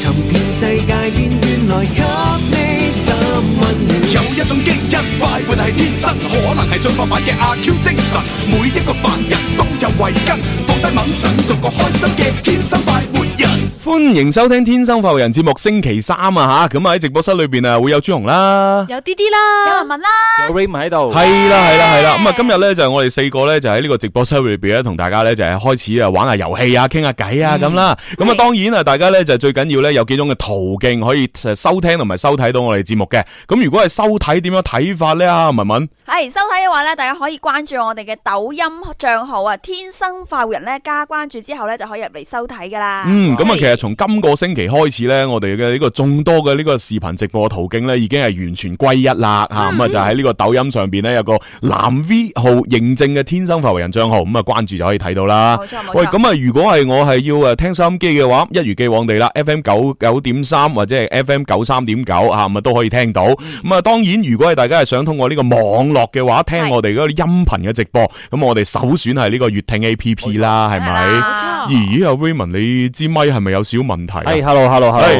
尋遍世界邊緣來給你十蚊。 有一種基因快活係天生，可能係進化版嘅阿 Q 精神。每一個凡人都有慧根，放低猛陣，做個開心嘅天生快活人。 歡迎收聽《天生快活人》節目，星期三啊吓，咁喺直播室裏邊啊會有朱紅啦， 有啲啲啦， 有文文啦， 有 Raymond 喺度， 係啦，咁啊今日咧就係我哋四個咧就喺呢個直播室裏邊咧同大家咧就係開始啊玩下遊戲啊，傾下偈啊咁啦。咁啊當然啊，大家咧就最緊要咧有幾種嘅途徑可以收聽同埋收睇到我哋節目嘅。咁如果係收睇點樣睇法咧啊，文文係收睇嘅話咧，大家可以關注我哋嘅抖音賬號啊，天生快活人咧，加關注之後咧就可以入嚟收睇噶啦。 咁啊其實從今個星期開始咧，我哋嘅呢個眾多嘅呢個視頻直播途徑咧，已經係完全歸一啦吓。咁啊就喺呢個抖音上邊咧有個藍 V 號認證嘅天生快活人賬號，咁啊關注就可以睇到啦。 冇錯。 喂，咁啊如果係我係要聽收音機嘅話，一如既往地啦 ，FM 99.3或者係 FM 93.9吓，咁啊都可以聽到。咁啊當然如果係大家係想通過呢個網絡嘅話，聽我哋嗰個音頻嘅直播，咁我哋首選係呢個粵聽 APP 啦，係咪？咦，阿 Raymond 你支咪係咪有少問題 ？Hello，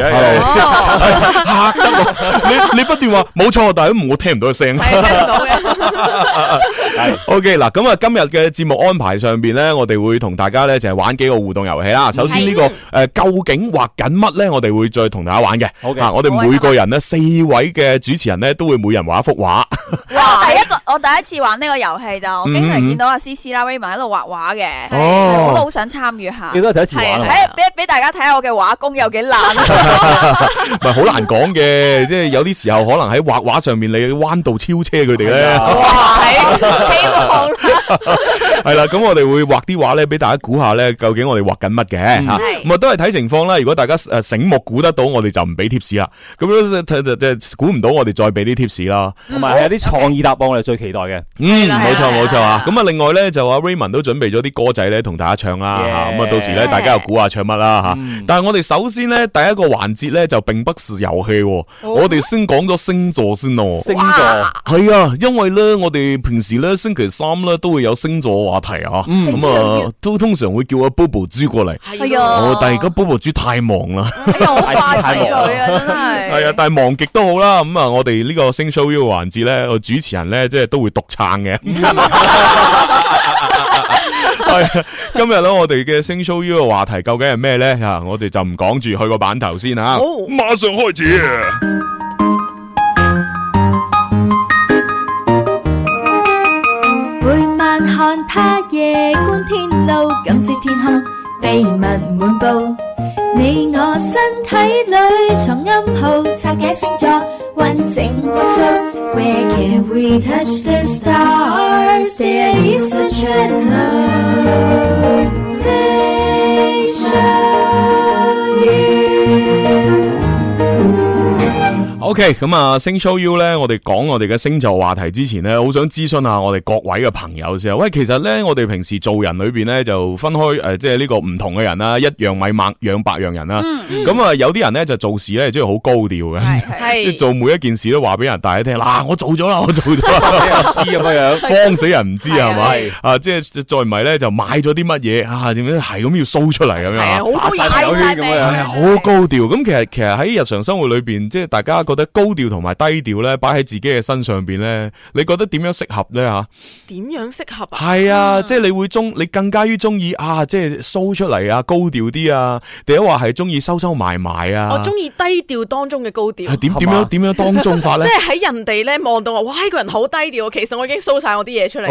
嚇得我！你不斷話冇錯，但係我聽唔到個聲。 係聽唔到嘅。 OK 嗱，咁啊今日嘅節目安排上邊咧，我哋會同大家咧就係玩幾個互動遊戲啦。首先呢個究竟畫緊乜咧？我哋會再同大家玩嘅。 好嘅， 我哋每個人咧4位嘅主持人咧都會每人畫一幅畫。 哇！我第一次玩呢個遊戲就，我經常見到阿 CC 啦 Raymond 喺度畫畫嘅，我都好想參與下。 你都係第一次玩啊？ 俾大家睇下我嘅畫工有幾爛。 唔係好難講嘅，即係有啲時候可能喺畫畫上面你彎道超車佢哋咧。 哇！希望係啦，咁我哋會畫啲畫咧，俾大家估下咧，究竟我哋畫緊乜嘅吓。咁啊都係睇情況啦。如果大家醒目估得到，我哋就唔俾貼士啦。咁樣估唔到，我哋再俾啲貼士啦。 同埋係有啲創意答案，我哋最期待嘅。 冇錯啊。咁啊，另外咧就阿 Raymond 都準備咗啲歌仔咧，同大家唱啦。咁啊，到時咧大家又估下唱乜啦吓。但係我哋首先咧第一個環節咧就並不是遊戲，我哋先講咗星座先咯。 星座係啊，因為咧我哋平時咧星期三咧都會有星座話題啊。咁啊都通常會叫阿 Bobo 豬過嚟。 係啊， 但係而家 Bobo 豬太忙啦。 好掛住佢啊，真係。 係啊，但係忙極都好啦。咁啊，我哋呢個星 show 呢個環節咧，個主持人咧即係都會獨撐嘅。係今日咧，我哋嘅星 show 呢個話題究竟係咩咧？吓，我哋就唔講住，去個版頭先吓。好，馬上開始。 每晚看他夜觀天路，感知天空秘密滿布。你我身體裏藏暗號，拆解星座完整個數。Where can we touch the stars? There is a channel. They show you. OK， 咁啊，星 show you 咧，我哋講我哋嘅星座話題之前咧，好想諮詢下我哋各位嘅朋友先。喂，其實咧，我哋平時做人裏邊咧就分開即係呢個唔同嘅人啦，一樣米養百樣人啦。咁啊，有啲人咧就做事咧，即係好高調嘅，即係做每一件事都話俾人大家聽。嗱，我做咗啦，我做咗啦，知咁樣，慌死人唔知係咪？啊，即係再唔係咧就買咗啲乜嘢啊？點樣係咁要 show 出嚟咁樣？ 係好高調咁樣， 係好高調。咁其實喺日常生活裏邊，即係大家覺得高調同埋低調咧，擺喺自己嘅身上邊咧，你覺得點樣適合咧吓？ 點樣適合啊？ 係啊，即係你更加於中意啊，即係 show 出嚟啊，高調啲啊，定係話係中意收埋埋啊？ 我中意低調當中嘅高調。 點樣當中法咧？ 即係喺人哋咧望到話，哇，呢個人好低調，其實我已經 show 晒我啲嘢出嚟。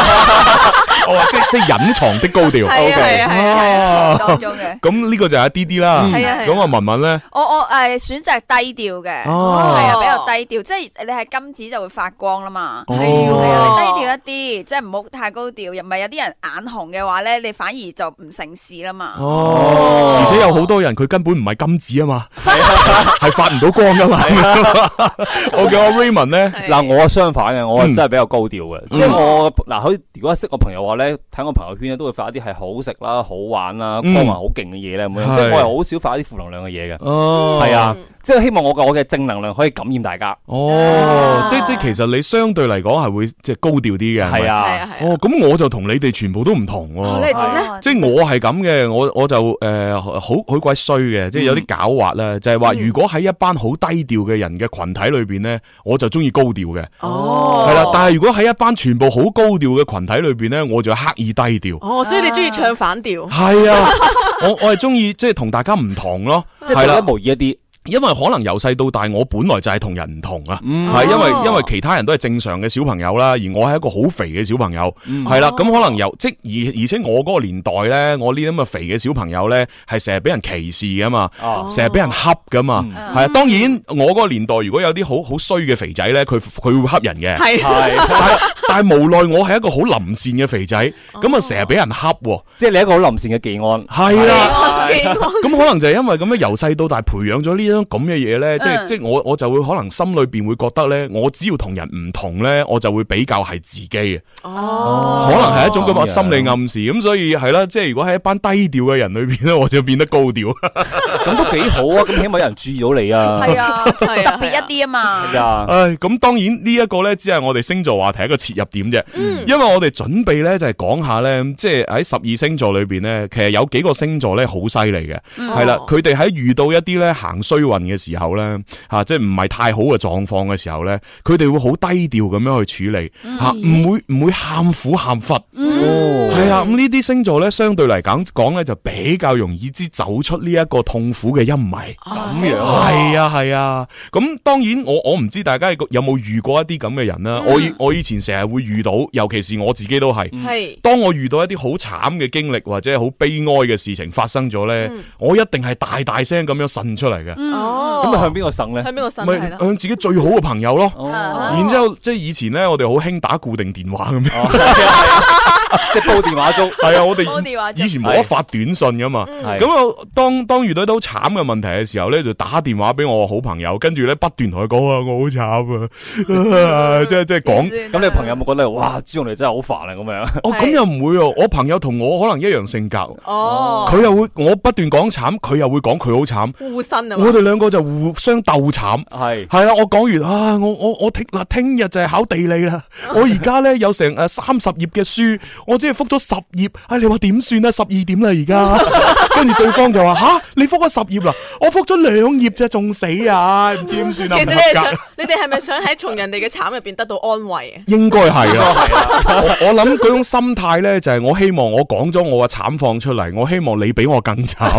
即係隱藏的高調。 係當中嘅。 咁呢個就係一啲啦。咁啊，文文咧， 我選擇低調嘅。係啊，比較低調，即係你係金子就會發光啦嘛。係啊，你低調一啲，即係唔好太高調。又唔係有啲人眼紅嘅話咧，你反而就唔成事啦嘛。 而且有好多人佢根本唔係金子啊嘛，係發唔到光噶嘛。我叫阿 Raymond 咧， 嗱，我相反嘅，我真係比較高調嘅。即係我嗱，如果識我朋友話咧，睇我朋友圈咧都會發一啲係好食啦、好玩啦、光環好勁嘅嘢咧，咁樣。即係我係好少發一啲負能量嘅嘢嘅。係啊。即係希望我嘅正能能量可以感染大家。 即其實你相對嚟講係會即係高調啲嘅。 係啊， 咁我就同你哋全部都唔同喎。 你係點咧？ 即係我係咁嘅，我就好鬼衰嘅，即係有啲狡猾啦。就係話如果喺一班好低調嘅人嘅群體裏邊咧，我就中意高調嘅。係啦，但係如果喺一班全部好高調嘅群體裏邊咧，我就刻意低調。 所以你中意唱反調？ 係啊，我係中意即係同大家唔同咯， 即係獨一無二一啲。 因為可能由細到大，我本來就係同人唔同啊，係因為其他人都係正常嘅小朋友啦，而我係一個好肥嘅小朋友，係啦，咁可能而且我嗰個年代咧，我呢啲咁嘅肥嘅小朋友咧，係成日俾人歧視噶嘛，成日俾人恰噶嘛，係啊，當然我嗰個年代如果有啲好衰嘅肥仔咧，佢會恰人嘅，但係無奈我係一個好臨善嘅肥仔，咁啊成日俾人恰， 即係你一個好臨善嘅技安， 係啦，咁可能就係因為咁樣由細到大培養咗呢種咁嘅嘢咧，即係我就會可能心裏邊會覺得咧，我只要同人唔同咧，我就會比較係自己嘅，可能係一種咁嘅心理暗示，咁所以係啦，即係如果喺一班低調嘅人裏邊咧，我就變得高調， 咁都幾好啊，咁起碼有人注意到你啊， 係啊，即係特別一啲啊嘛， 咁當然呢一個咧，只係我哋星座話題一個切入點啫，因為我哋準備咧就係講下咧，即係喺12星座裏邊咧，其實有幾個星座咧好犀利嘅，係啦，佢哋喺遇到一啲咧行衰運嘅時候咧，即係唔係太好嘅狀況嘅時候咧，佢哋會好低調咁樣去處理，唔會喊苦喊忽，係啊，咁呢啲星座咧相對嚟講咧就比較容易之走出呢一個痛苦嘅陰霾，咁樣係啊，咁當然我唔知大家有冇遇過一啲咁嘅人啦，我以前成日會遇到，尤其是我自己都係，當我遇到一啲好慘嘅經歷或者好悲哀嘅事情發生咗咧，我一定係大聲咁樣呻出嚟嘅。 咁咪向邊個呻咧？ 向邊個呻？ 咪向自己最好嘅朋友咯。然之後即係以前咧，我哋好興打固定電話咁樣， 即係煲電話粥。係啊，我哋以前冇得發短信噶嘛。咁啊，當遇到啲好慘嘅問題嘅時候咧，就打電話俾我好朋友，跟住咧不斷同佢講啊，我好慘啊，即係講。 咁你朋友有冇覺得哇，朱紅你真係好煩啊咁樣？ 咁又唔會喎。我朋友同我可能一樣性格。佢又會我不斷講慘，佢又會講佢好慘。互呻啊！我哋兩個就互相鬥慘。係啦，我講完啊，我聽日就係考地理啦。我而家咧有成30頁嘅書，我只係覆咗10頁。你話點算啊？12點啦而家。跟住對方就話吓，你覆咗10頁啦，我覆咗2頁啫，仲死啊！唔知點算啊？ 其實你哋係咪想喺從人哋嘅慘入邊得到安慰啊？ 應該係啊。我諗嗰種心態咧，就係我希望我講咗我嘅慘況出嚟，我希望你比我更慘。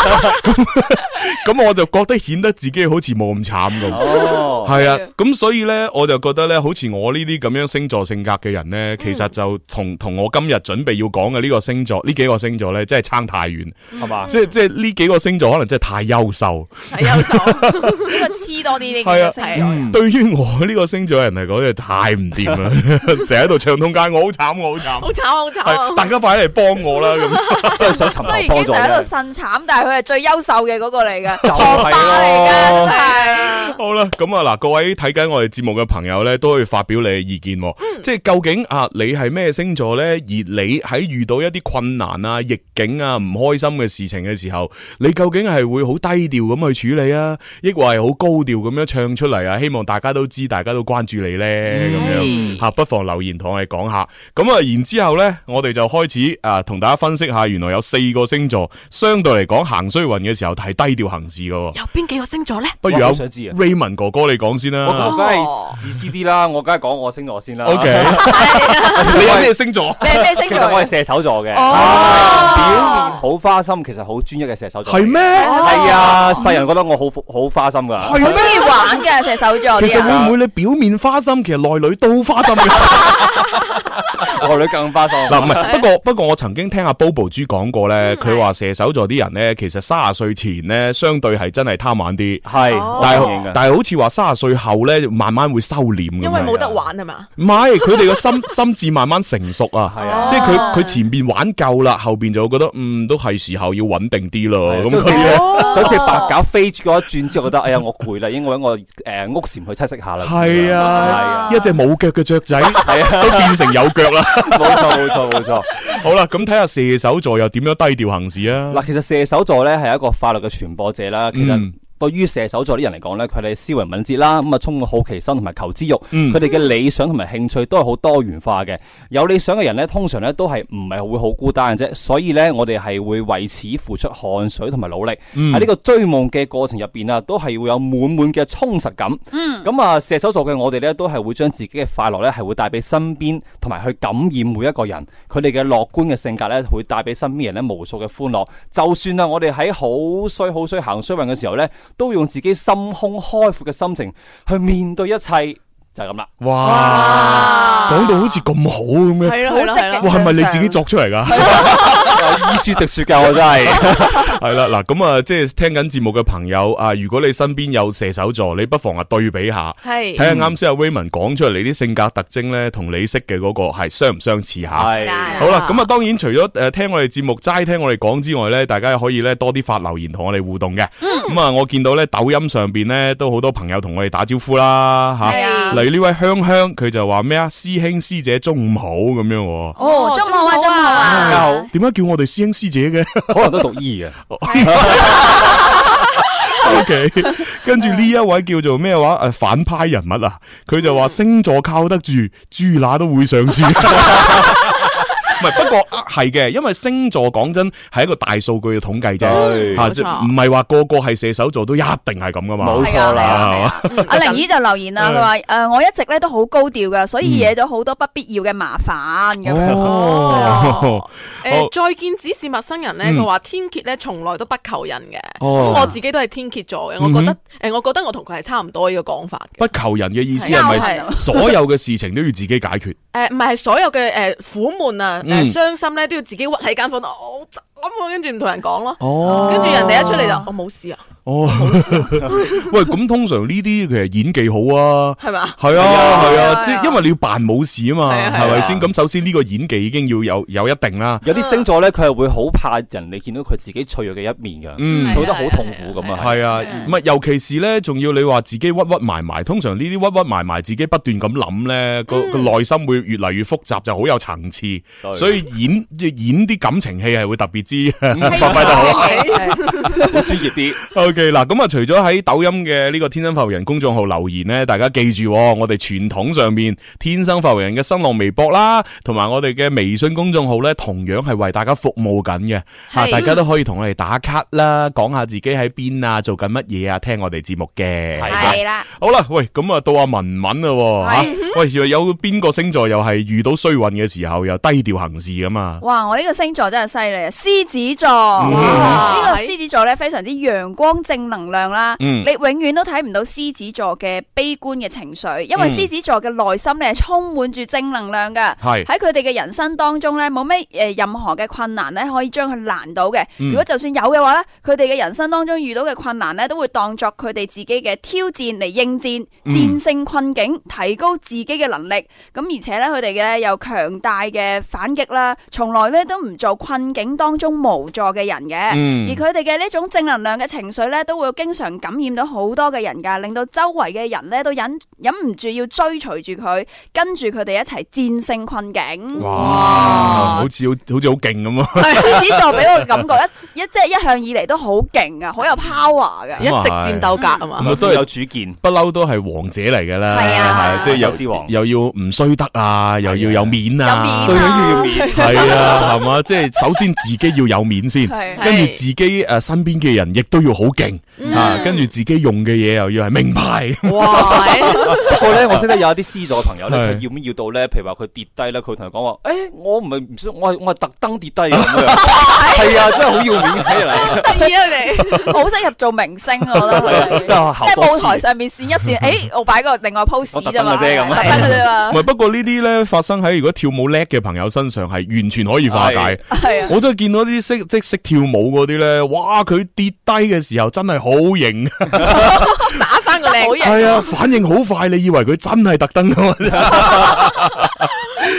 咁我就覺得顯得自己好似冇咁慘咁。係啊，咁所以咧，我就覺得咧，好似我呢啲咁樣星座性格嘅人咧，其實就同我今日準備要講嘅呢個星座，呢幾個星座咧，真係差太遠，係嘛？即係呢幾個星座可能真係太優秀， 太優秀，呢個黐多啲呢幾個星座。 對於我呢個星座人嚟講，真係太唔掂啦，成日喺度唱通街，我好慘，我好慘， 好慘，好慘， 大家快啲嚟幫我啦咁， 所以想尋求幫助。雖然已經成日喺度呻慘，但係佢係最優秀嘅嗰個嚟嘅， 就係咯。 好啦，咁啊嗱，各位睇緊我哋節目嘅朋友咧，都可以發表你嘅意見，即係究竟你係咩星座咧？而你喺遇到一啲困難啊、逆境啊、唔開心嘅事情嘅時候，你究竟係會好低調咁去處理啊，抑或係好高調咁樣唱出嚟啊？希望大家都知，大家都關注你咧，咁樣吓，不妨留言同我哋講下。咁啊，然之後咧，我哋就開始同大家分析下，原來有4個星座相對嚟講行衰運嘅時候係低調行事噶。 有邊幾個星座咧？ 不如有 Raymond 哥哥你講先啦。 我梗係自私啲啦，我梗係講我星座先啦。 OK， 你係咩星座？ 你係咩星座？ 其實我係射手座嘅。表面好花心，其實好專一嘅射手座。 係咩？ 係啊，世人覺得我好花心噶。 好中意玩嘅射手座。 其實會唔會你表面花心，其實內裏都花心嘅？ 內裏更花心。 嗱，唔係，不過我曾經聽阿 Bobo 豬講過咧，佢話射手座啲人咧，其實30歲前咧，相對係真係貪玩啲。係，但係好似話30歲後咧，慢慢會收斂。 因為冇得玩係嘛？ 唔係，佢哋個心智慢慢成熟啊。係啊，即係佢前邊玩夠啦，後邊就會覺得都係時候要穩定啲咯。咁就好似白鴿飛嗰一轉之後，覺得哎呀我攰啦，應該搵我屋檐去棲息下啦。 係啊，一隻冇腳嘅雀仔，都變成有腳啦。 冇錯。 好啦，咁睇下射手座又點樣低調行事啊？ 嗱，其實射手座咧係一個法律嘅傳播者啦。其實對於射手座啲人嚟講咧，佢哋思維敏捷啦，咁啊充滿好奇心同埋求知欲，佢哋嘅理想同埋興趣都係好多元化嘅。有理想嘅人咧，通常咧都係唔係會好孤單嘅啫，所以咧我哋係會為此付出汗水同埋努力。喺呢個追夢嘅過程入邊啊，都係會有滿滿嘅充實感。咁啊，射手座嘅我哋咧都係會將自己嘅快樂咧係會帶俾身邊，同埋去感染每一個人。佢哋嘅樂觀嘅性格咧，會帶俾身邊人咧無數嘅歡樂。就算啊，我哋喺好衰行衰運嘅時候咧，都用自己心胸開闊嘅心情去面對一切，就係咁啦。 哇，講到好似咁好咁樣， 係咯，好積極。 哇，係咪你自己作出嚟噶？ 醫書滴血噶，我真係係啦，嗱咁啊，即係聽緊節目嘅朋友啊，如果你身邊有射手座，你不妨啊對比下，睇下啱先阿 Raymond 講出嚟啲性格特徵咧，同你識嘅嗰個係相唔相似吓？係好啦，咁啊，當然除咗聽我哋節目齋聽我哋講之外咧，大家可以咧多啲發留言同我哋互動嘅。咁啊，我見到咧抖音上邊咧都好多朋友同我哋打招呼啦吓。例如呢位香香，佢就話咩啊？師兄師姐中午好咁樣。 哦，中午好啊，中午好啊。 大家好。 點解叫我哋師兄師姐嘅？ 可能都讀醫嘅。 OK， 跟住呢一位叫做咩話？反派人物啊，佢就話星座靠得住，豬乸都會上樹。唔係，不過係嘅，因為星座講真係一個大數據嘅統計啫，吓即唔係話個個係射手座都一定係咁噶嘛。冇錯啦， 阿玲姨就留言啦，佢話我一直咧都好高調噶，所以惹咗好多不必要嘅麻煩咁樣。 再見只是陌生人咧，佢話天蠍咧從來都不求人嘅。咁我自己都係天蠍座嘅，我覺得我同佢係差唔多呢個講法。 不求人嘅意思係咪所有嘅事情都要自己解決？ 唔係，係所有嘅苦悶啊。傷心咧都要自己屈喺間房度，跟住唔同人講咯，跟住人哋一出嚟就我冇事啊。 喂，咁通常呢啲其實演技好啊， 係嘛？ 係啊，即係因為你要扮冇事啊嘛，係咪先？咁首先呢個演技已經要有一定啦。 有啲星座咧，佢係會好怕人哋見到佢自己脆弱嘅一面噶，佢覺得好痛苦咁啊。 係啊，唔係尤其是咧，仲要你話自己屈屈埋埋，通常呢啲屈屈埋埋，自己不斷咁諗咧，個內心會越嚟越複雜，就好有層次，所以演啲感情戲係會特別之發揮得好， 好專業啲。 嗱，咁啊，除咗喺抖音嘅呢個天生發育人公眾號留言咧，大家記住，我哋傳統上面天生發育人嘅新浪微博啦，同埋我哋嘅微信公眾號咧，同樣係為大家服務緊嘅吓，大家都可以同我哋打卡啦，講下自己喺邊啊，做緊乜嘢啊，聽我哋節目嘅係啦。好啦，喂，咁啊到阿文文啦吓，喂，有邊個星座又係遇到衰運嘅時候又低調行事咁啊？ 哇，我呢個星座真係犀利啊！獅子座，呢個獅子座咧非常之陽光正能量啦，你永遠都睇唔到獅子座嘅悲觀嘅情緒，因為獅子座嘅內心咧充滿住正能量噶，喺佢哋嘅人生當中咧冇咩任何嘅困難咧可以將佢難到嘅。如果就算有嘅話咧，佢哋嘅人生當中遇到嘅困難咧都會當作佢哋自己嘅挑戰嚟應戰，戰勝困境，提高自己嘅能力。咁而且咧佢哋嘅有強大嘅反擊啦，從來咧都唔做困境當中無助嘅人嘅，而佢哋嘅呢種正能量嘅情緒咧都會經常感染到好多嘅人噶，令到周圍嘅人咧都忍唔住要追隨住佢，跟住佢哋一齊戰勝困境。 哇，好似好勁咁啊！ 獅子座俾我嘅感覺即係一向以嚟都好勁啊，好有 power 嘅， 一直戰鬥格啊嘛， 都有主見， 不嬲都係王者嚟噶啦，係即係又要唔衰得啊，又要有面啊， 最緊要面， 係啊，係嘛，即係首先自己要有面先，跟住自己身邊嘅人亦都要好勁啊，跟住自己用嘅嘢又要係名牌。 哇！ 不過咧，我識得有一啲獅座嘅朋友咧，佢要到咧，譬如話佢跌低咧，佢同佢講話，我唔係唔想，我係特登跌低咁樣，係啊，真係好要面睇嚟。 係啊，你好適合做明星，我覺得，即係舞台上面閃一閃，我擺個另外 pose 啫嘛， 唔係，不過呢啲咧發生喺如果跳舞叻嘅朋友身上係完全可以化解。係啊，我真係見到啲識跳舞嗰啲咧，哇！佢跌低嘅時候真係好型， 打翻個靚， 係啊，反應好快，你以為佢真係特登噶嘛？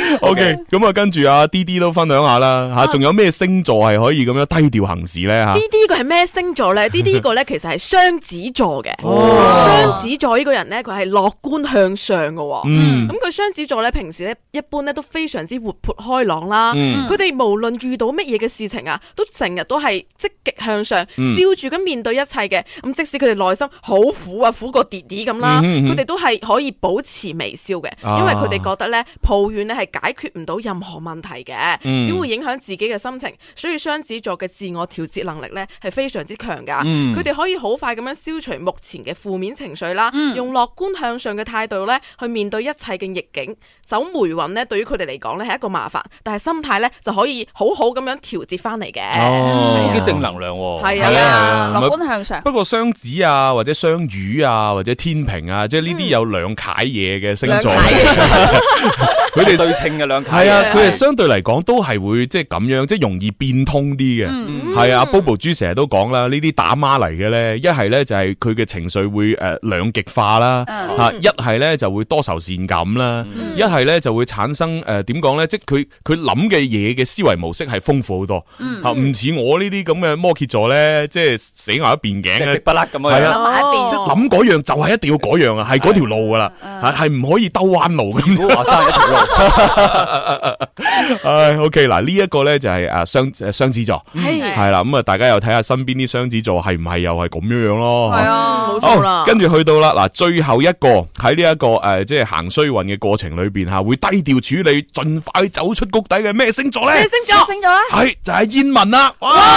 OK， 咁啊，跟住阿 D D 都分享下啦吓，仲有咩星座係可以咁樣低調行事咧吓 ？D D 個係咩星座咧 ？D D 呢個咧其實係雙子座嘅。雙子座呢個人咧，佢係樂觀向上嘅。咁佢雙子座咧，平時咧一般咧都非常之活潑開朗啦。佢哋無論遇到乜嘢嘅事情啊，都成日都係積極向上，笑住咁面對一切嘅。咁即使佢哋內心好苦啊，苦過跌跌咁啦，佢哋都係可以保持微笑嘅，因為佢哋覺得咧抱怨咧係解決唔到任何問題嘅，只會影響自己嘅心情。所以雙子座嘅自我調節能力咧係非常之強噶，佢哋可以好快咁樣消除目前嘅負面情緒啦，用樂觀向上嘅態度咧去面對一切嘅逆境。走霉運咧對於佢哋嚟講咧係一個麻煩，但係心態咧就可以好好咁樣調節翻嚟嘅。 哦，幾正能量喎。 係啊，樂觀向上。 不過雙子啊，或者雙魚啊，或者天秤啊，即係呢啲有兩楷嘢嘅星座，佢哋對稱嘅兩楷。 係啊，佢哋相對嚟講都係會即係咁樣，即係容易變通啲嘅。係啊，Bobo 豬成日都講啦，呢啲打孖嚟嘅咧，一係咧就係佢嘅情緒會兩極化啦，吓一係咧就會多愁善感啦，一係咧就會產生點講咧，即係佢諗嘅嘢嘅思維模式係豐富好多，吓唔似我呢啲咁嘅摩羯座咧，即係死牛一邊頸嘅， 直不甩咁樣， 係啊，即係諗嗰樣就係一定要嗰樣啊，係嗰條路噶啦，係唔可以兜彎路咁。 唔好話生一條路。 唉，OK 嗱，呢一個咧就係雙子座，係啦，咁啊，大家又睇下身邊啲雙子座係唔係又係咁樣樣咯？ 係啊，冇錯啦。 跟住去到啦，嗱，最後一個喺呢一個即係行衰運嘅過程裏邊吓，會低調處理，盡快走出谷底嘅咩星座咧？ 咩星座？星座咧？ 係就係燕文啦！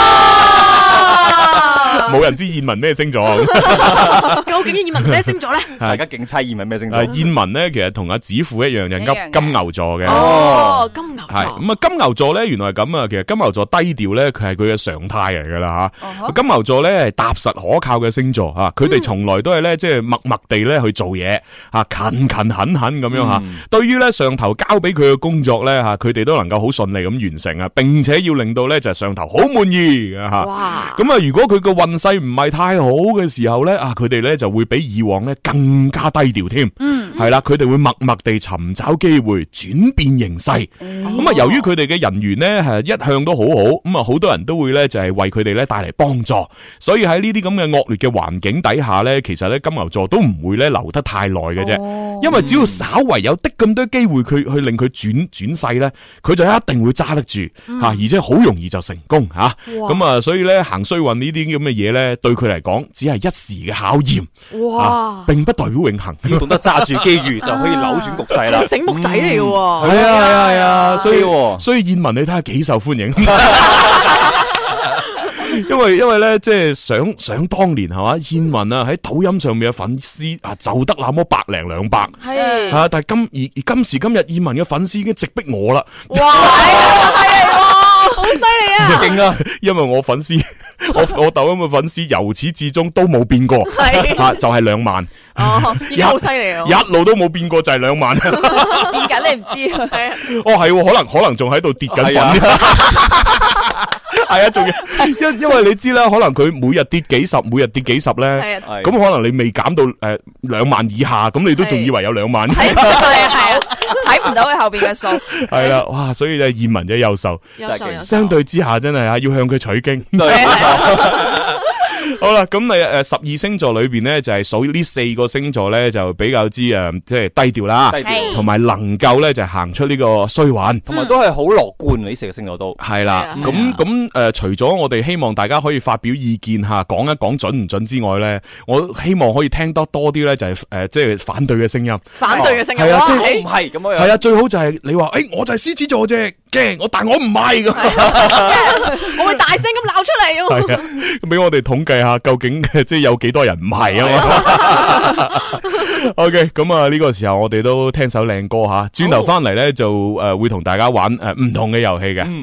冇人知燕文咩星座， 究竟燕文咩星座咧？ 大家競猜燕文咩星座？ 燕文咧，其實同阿子父一樣，就金牛座嘅。 哦，金牛座。 係咁啊，金牛座咧，原來係咁啊。其實金牛座低調咧，佢係佢嘅常態嚟噶啦吓。金牛座咧係踏實可靠嘅星座吓，佢哋從來都係咧即係默默地咧去做嘢吓，勤勤懇懇咁樣吓。對於咧上頭交俾佢嘅工作咧吓，佢哋都能夠好順利咁完成啊，並且要令到咧就係上頭好滿意嘅吓。 哇！ 咁啊，如果佢個運勢唔係太好嘅時候咧啊，佢哋咧就會比以往咧更加低調添。係啦，佢哋會默默地尋找機會，轉變形勢。咁啊，由於佢哋嘅人緣咧係一向都好好，咁啊好多人都會咧就係為佢哋咧帶嚟幫助。所以喺呢啲咁嘅惡劣嘅環境底下咧，其實咧金牛座都唔會咧留得太耐嘅啫。因為只要稍為有的咁多機會，佢去令佢轉勢咧，佢就一定會揸得住吓，而且好容易就成功吓。咁啊，所以咧行衰運呢啲咁嘅嘢咧，對佢嚟講只係一時嘅考驗，哇，並不代表永恒。 只要懂得揸住機遇，就可以扭轉局勢啦。 醒目仔嚟嘅喎， 係啊，所以燕文你睇下幾受歡迎。因為咧，即係想當年係嘛，燕文啊喺抖音上面嘅粉絲啊就得那麼100-200，係啊，但係今時今日燕文嘅粉絲已經直逼我啦。 哇，好犀利喎，好犀利啊！ 勁啊！因為我粉絲，我抖音嘅粉絲由始至終都冇變過，係就係2萬。 哦，已經好犀利啊！ 一路都冇變過，就係2萬。 變緊你唔知啊？ 哦，係，可能仲喺度跌緊粉。係啊，仲要因為你知啦，可能佢每日跌幾十咧，咁可能你未減到2萬以下，咁你都仲以為有2萬。 係啊，睇唔到佢後邊嘅數。 係啦，哇！所以咧，燕文真係優秀，相對之下真係啊，要向佢取經。好啦，咁你12星座裏邊咧，就係數呢4個星座咧，就比較之即係低調啦，同埋能夠咧就行出呢個衰運， 同埋都係好樂觀。呢4個星座都係啦。咁除咗我哋希望大家可以發表意見吓，講一講準唔準之外咧，我希望可以聽得多啲咧，就係即係反對嘅聲音。 反對嘅聲音係啊，即係唔係咁樣？ 係啊，最好就係你話我就係獅子座啫，驚但我唔係咁， 我會大聲咁鬧出嚟。 係啊，咁俾我哋統計下。究竟即係有幾多人唔係啊嘛？OK， 咁啊呢個時候我哋都聽首靚歌吓，轉頭翻嚟咧就會同大家玩唔同嘅遊戲嘅。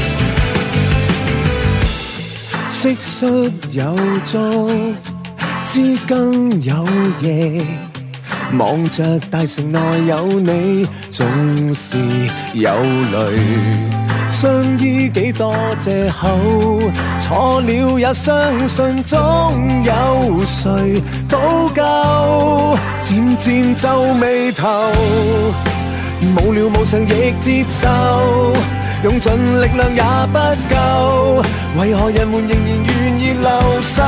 蟋蟀有足， 知更有夜，望着大城內有你，總是有淚。相依幾多藉口，錯了也相信總有誰補救。漸漸皺眉頭，無聊無常亦接受，用盡力量也不夠，為何人們仍然願意留守？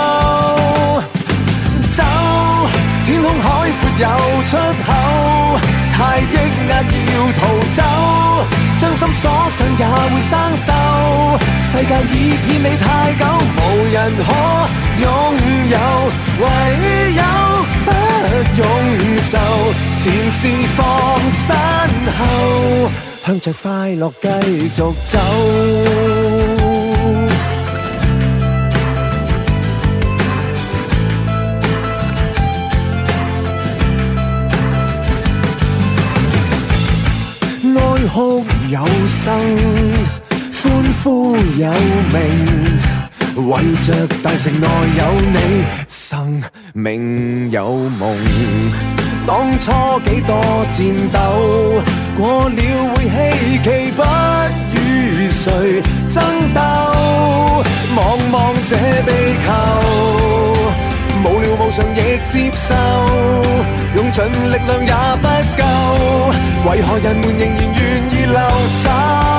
走，天空海闊有出口，太抑壓要逃走，將心鎖上也會生鏽。世界已騙你太久，無人可擁有，唯有不用受。前事放身後，向着快樂繼續走。哀哭有聲，歡呼有名，為着大城內有你，生命有夢。當初幾多戰鬥，過了會希冀，不與誰爭鬥。望望這地球，無聊無常亦接受，用盡力量也不夠，為何人們仍然願意留守？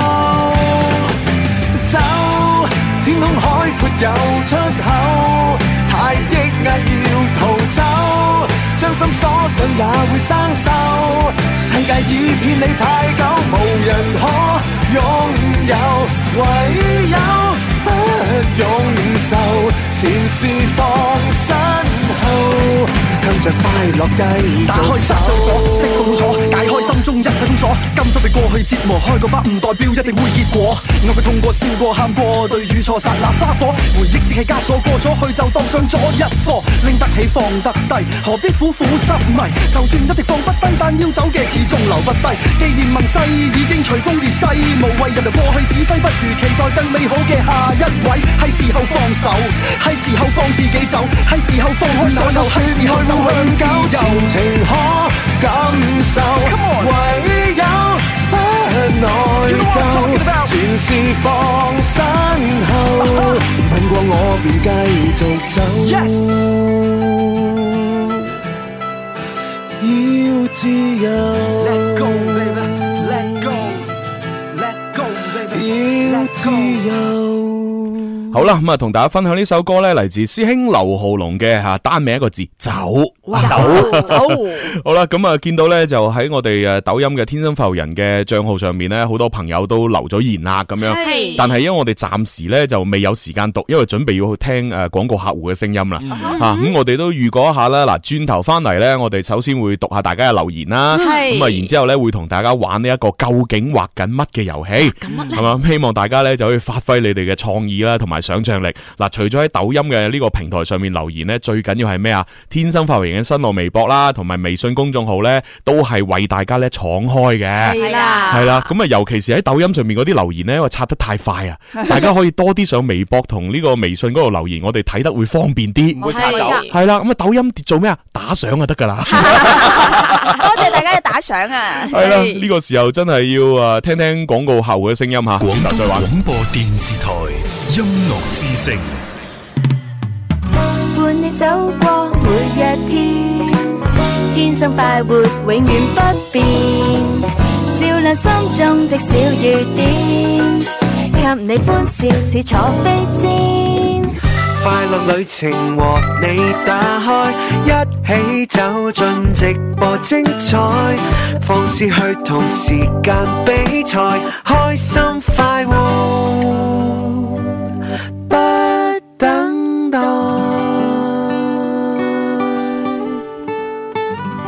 走，天空海闊有出口，太抑壓要逃走，將心鎖上也會生鏽。世界已騙你太久，無人可擁有，唯有不用受。前事放身後，向着快樂繼續走。打開殺手鎖，釋放苦楚，解開心中一切封鎖。甘心被過去折磨，開個花唔代表一定會結果。我會痛過、笑過、喊過，對與錯剎那花火。回憶只係枷鎖，過咗去就當上咗一課。拎得起放得低，何必苦苦執迷？就算一直放不低，但要走嘅始終留不低。既然盟誓已經隨風裂世，無謂人哋過去指揮，不如期待更美好嘅下一位。係時候放手，係時候放自己走，係時候放開所有，係時候就永久前情可感受，唯有不內疚。前事放身後，問過我便繼續走。要自由 Let go baby Let go Let go baby 要自由。 好啦，咁啊，同大家分享呢首歌咧，嚟自師兄劉浩龍嘅單名一個字走。好啦，咁啊，見到咧就喺我哋抖音嘅天生浮人嘅賬號上面咧，好多朋友都留咗言啦，咁樣。但係因為我哋暫時咧就未有時間讀，因為準備要去聽廣告客戶嘅聲音啦。咁我哋都預告一下啦。嗱，轉頭翻嚟咧，我哋首先會讀下大家嘅留言啦。咁啊，然之後咧會同大家玩呢一個究竟畫緊乜嘅遊戲，係嘛？希望大家咧就可以發揮你哋嘅創意啦，同埋想象力。嗱，除咗喺抖音嘅呢個平台上面留言咧，最緊要係咩啊？天生發型嘅新浪微博啦，同埋微信公眾號咧，都係為大家咧敞開嘅。係啦，咁啊，尤其是喺抖音上面嗰啲留言咧，因為刷得太快啊，大家可以多啲上微博同呢個微信嗰度留言，我哋睇得會方便啲，唔會刷走。係啦，咁啊，抖音做咩啊？打賞就得噶啦。 多謝大家嘅打賞啊！ 係啦，呢個時候真係要聽聽廣告後嘅聲音吓。轉頭再玩。 廣播電視台音樂之聲， 伴你走過每一天，天生快活永遠不變，照亮心中的小雨點，給你歡笑似坐飛氈。 快樂旅程和你打開，一起走進直播精彩，放肆去同時間比賽，開心快活不等待。 好，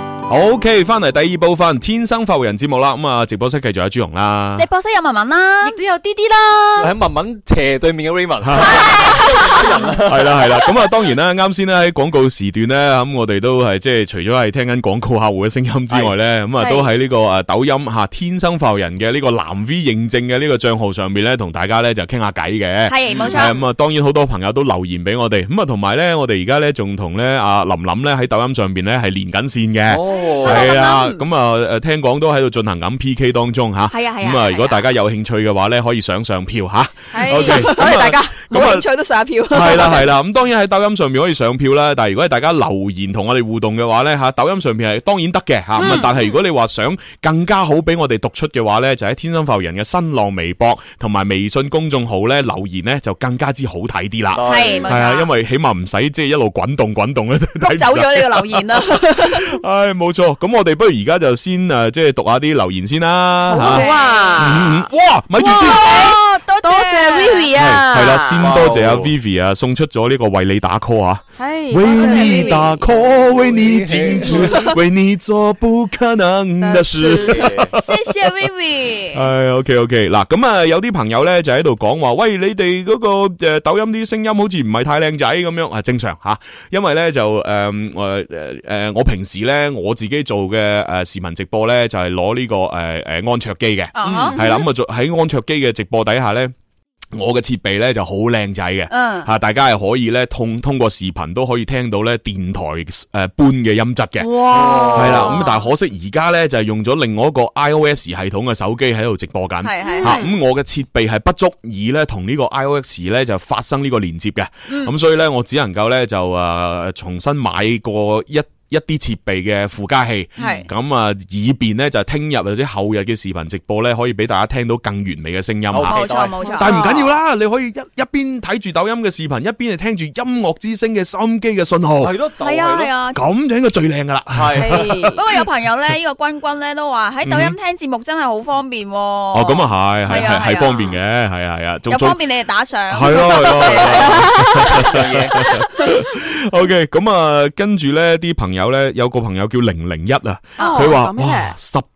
OK， 翻嚟第二部分《天生發育人》節目啦。咁啊，直播室繼續有朱紅啦， 直播室有文文啦， 亦都有啲啲啦。 喺文文斜對面嘅 Raymond。 係啦。咁啊，當然啦，啱先咧喺廣告時段咧，咁我哋都係即係除咗係聽緊廣告客戶嘅聲音之外咧，咁啊都喺呢個抖音吓天生發育人嘅呢個藍 V 認證嘅呢個賬號上面咧，同大家咧就傾下偈嘅。 係冇錯。 咁啊，當然好多朋友都留言俾我哋。咁啊，同埋咧，我哋而家咧仲同咧阿琳琳咧喺抖音上邊咧係連緊線嘅。係啊，咁啊聽講都喺度進行緊 PK 當中吓。 係啊。 咁啊，如果大家有興趣嘅話咧，可以上票吓。 係。 OK， 多謝大家。冇興趣都上票。 係啦。咁當然喺抖音上面可以上票啦，但係如果係大家留言同我哋互動嘅話咧吓，抖音上面係當然得嘅吓。咁但係如果你話想更加好俾我哋讀出嘅話咧，就喺天生發育人嘅新浪微博同埋微信公眾號咧留言咧就更加之好睇啲啦。係啊，因為起碼唔使即係一路滾動咧睇走咗你個留言啦。 唉，冇錯。咁我哋不如而家就先即係讀下啲留言先啦。 好啊！ 哇，咪住先。 多謝 Vivi 啊。 係啦，先多謝阿 Vivi 啊，送出咗呢個為你打 call 啊。 係。 為你打 call， 為你靜止，為你做不可能的事。 謝謝 Vivi。 係 OK 嗱，咁啊有啲朋友咧就喺度講話，喂，你哋嗰個抖音啲聲音好似唔係太靚仔咁樣，係正常吓，因為咧就我平時咧我自己做嘅視頻直播咧就係攞呢個安卓機嘅，係啦，咁啊喺安卓機嘅直播底下咧。我嘅設備咧就好靚仔嘅，吓大家係可以咧通過視頻都可以聽到咧電台般嘅音質嘅，係啦，咁但係可惜而家咧就係用咗另外一個 iOS 系統嘅手機喺度直播緊，咁我嘅設備係不足以咧同呢個 iOS 咧就發生呢個連接嘅，咁所以咧我只能夠咧就重新買過一啲設備嘅附加器，咁啊以便咧就聽日或者後日嘅視頻直播咧可以俾大家聽到更完美嘅聲音。 冇錯。 但係唔緊要啦，你可以一邊睇住抖音嘅視頻，一邊係聽住音樂之聲嘅收音機嘅信號。 係咯，係啊， 咁就應該最靚噶啦。係。 不過有朋友咧，呢個君咧都話喺抖音聽節目真係好方便。 哦，咁啊係方便嘅，係啊， 又方便你哋打賞。 係咯。OK， 咁啊，跟住咧啲朋友咧，有個朋友叫001啊，佢話哇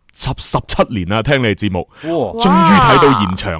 17年啦，聽你節目，終於睇到現場。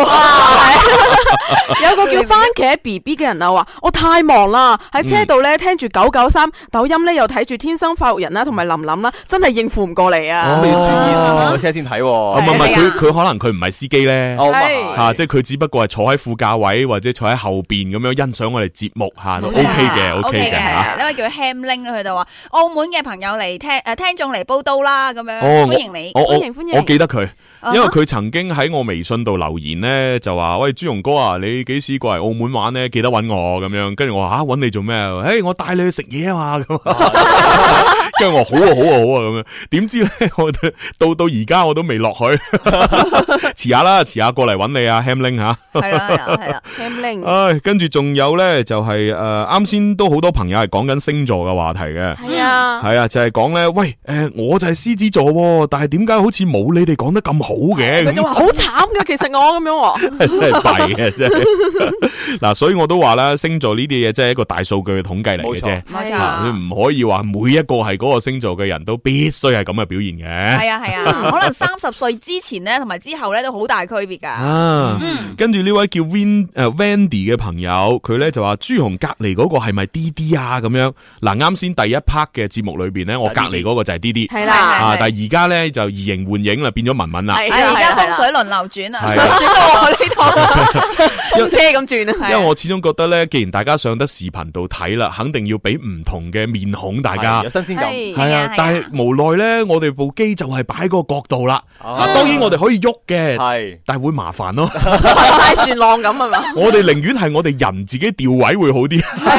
有個叫番茄 BB 嘅人啊，話我太忙啦，喺車度咧聽住993，抖音咧又睇住天生發育人啦，同埋琳琳啦，真係應付唔過嚟啊！ 咁你要注意個車先睇。 唔係佢可能佢唔係司機咧，即係佢只不過係坐喺副駕位或者坐喺後邊咁樣欣賞我哋節目吓，都 OK 嘅吓。 呢位叫 Hamling 佢就話澳門嘅朋友嚟聽眾嚟報道啦，咁樣歡迎你。 歡迎！我記得佢，因為佢曾經喺我微信度留言咧，就話喂朱榮哥啊，你幾時過嚟澳門玩咧？記得搵我咁樣。跟住我話搵你做咩？我帶你去食嘢啊嘛咁。跟住我好啊咁樣。點知咧，我到而家我都未落去。遲下過嚟搵你啊 Hamling 吓。 係啦 Hamling。 唉，跟住仲有咧，就係啱先都好多朋友係講緊星座嘅話題嘅。 係啊， 就係講咧，喂我就係獅子座，但係點解好似冇你哋講得咁好嘅？ 佢就話好慘噶，其實我咁樣。 真係弊嘅，真係。嗱，所以我都話啦，星座呢啲嘢真係一個大數據嘅統計嚟嘅啫。 冇錯， 你唔可以話每一個係嗰個星座嘅人都必須係咁嘅表現嘅。 係啊，可能30歲之前咧，同埋之後咧都好大區別噶。 跟住呢位叫 Vandy 嘅朋友，佢咧就話朱紅隔籬嗰個係咪 DD 啊？咁樣嗱，啱先第一 part 嘅節目裏邊咧，我隔籬嗰個就係 DD。係啦，但係而家咧就移形換影啦，變咗文文啦。 係而家風水輪流轉啊，轉到我呢度，車咁轉啊。 因為我始終覺得咧，既然大家上得視頻度睇啦，肯定要俾唔同嘅面孔大家， 有新鮮感。 係啊，但係無奈咧，我哋部機就係擺嗰個角度啦。當然我哋可以喐嘅，但係會麻煩咯。 太旋浪咁係嘛？ 我哋寧願係我哋人自己調位會好啲。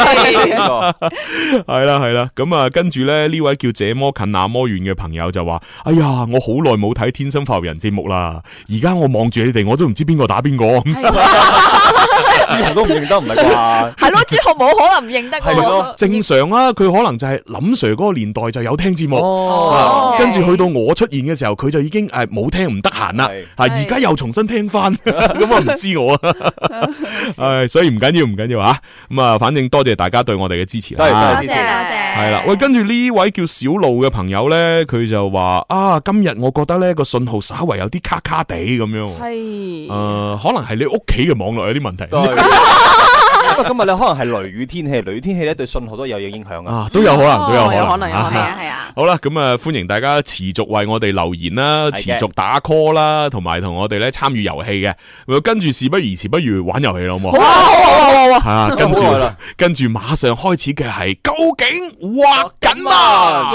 係啦，咁啊，跟住咧呢位叫這麼近那麼遠嘅朋友就話：哎呀，我好耐冇睇天生發育人節目啦，而家我望住你哋，我都唔知邊個打邊個。 朱紅都唔認得，唔係啩？ 係咯，朱紅冇可能唔認得係喎。 咯， 正常啊，佢可能就係林 Sir 嗰個年代就有聽節目，跟住去到我出現嘅時候，佢就已經冇聽唔得閒啦，而家又重新聽翻，咁啊唔知我啊，所以唔緊要吓，咁啊，反正多謝大家對我哋嘅支持啦， 多謝。 係啦，喂，跟住呢位叫小路嘅朋友咧，佢就話啊，今日我覺得咧個信號稍為有啲卡卡地咁樣， 係可能係你屋企嘅網絡有啲問題。 因為今日咧可能係雷雨天氣，雷雨天氣咧對信號都有影響啊， 都有可能， 有可能。 係啊。 好啦，咁啊，歡迎大家持續為我哋留言啦，持續打 call 啦，同埋同我哋咧參與遊戲嘅。跟住事不宜遲，不如玩遊戲啦，好唔好？好啊，跟住馬上開始嘅係究竟畫緊嘛？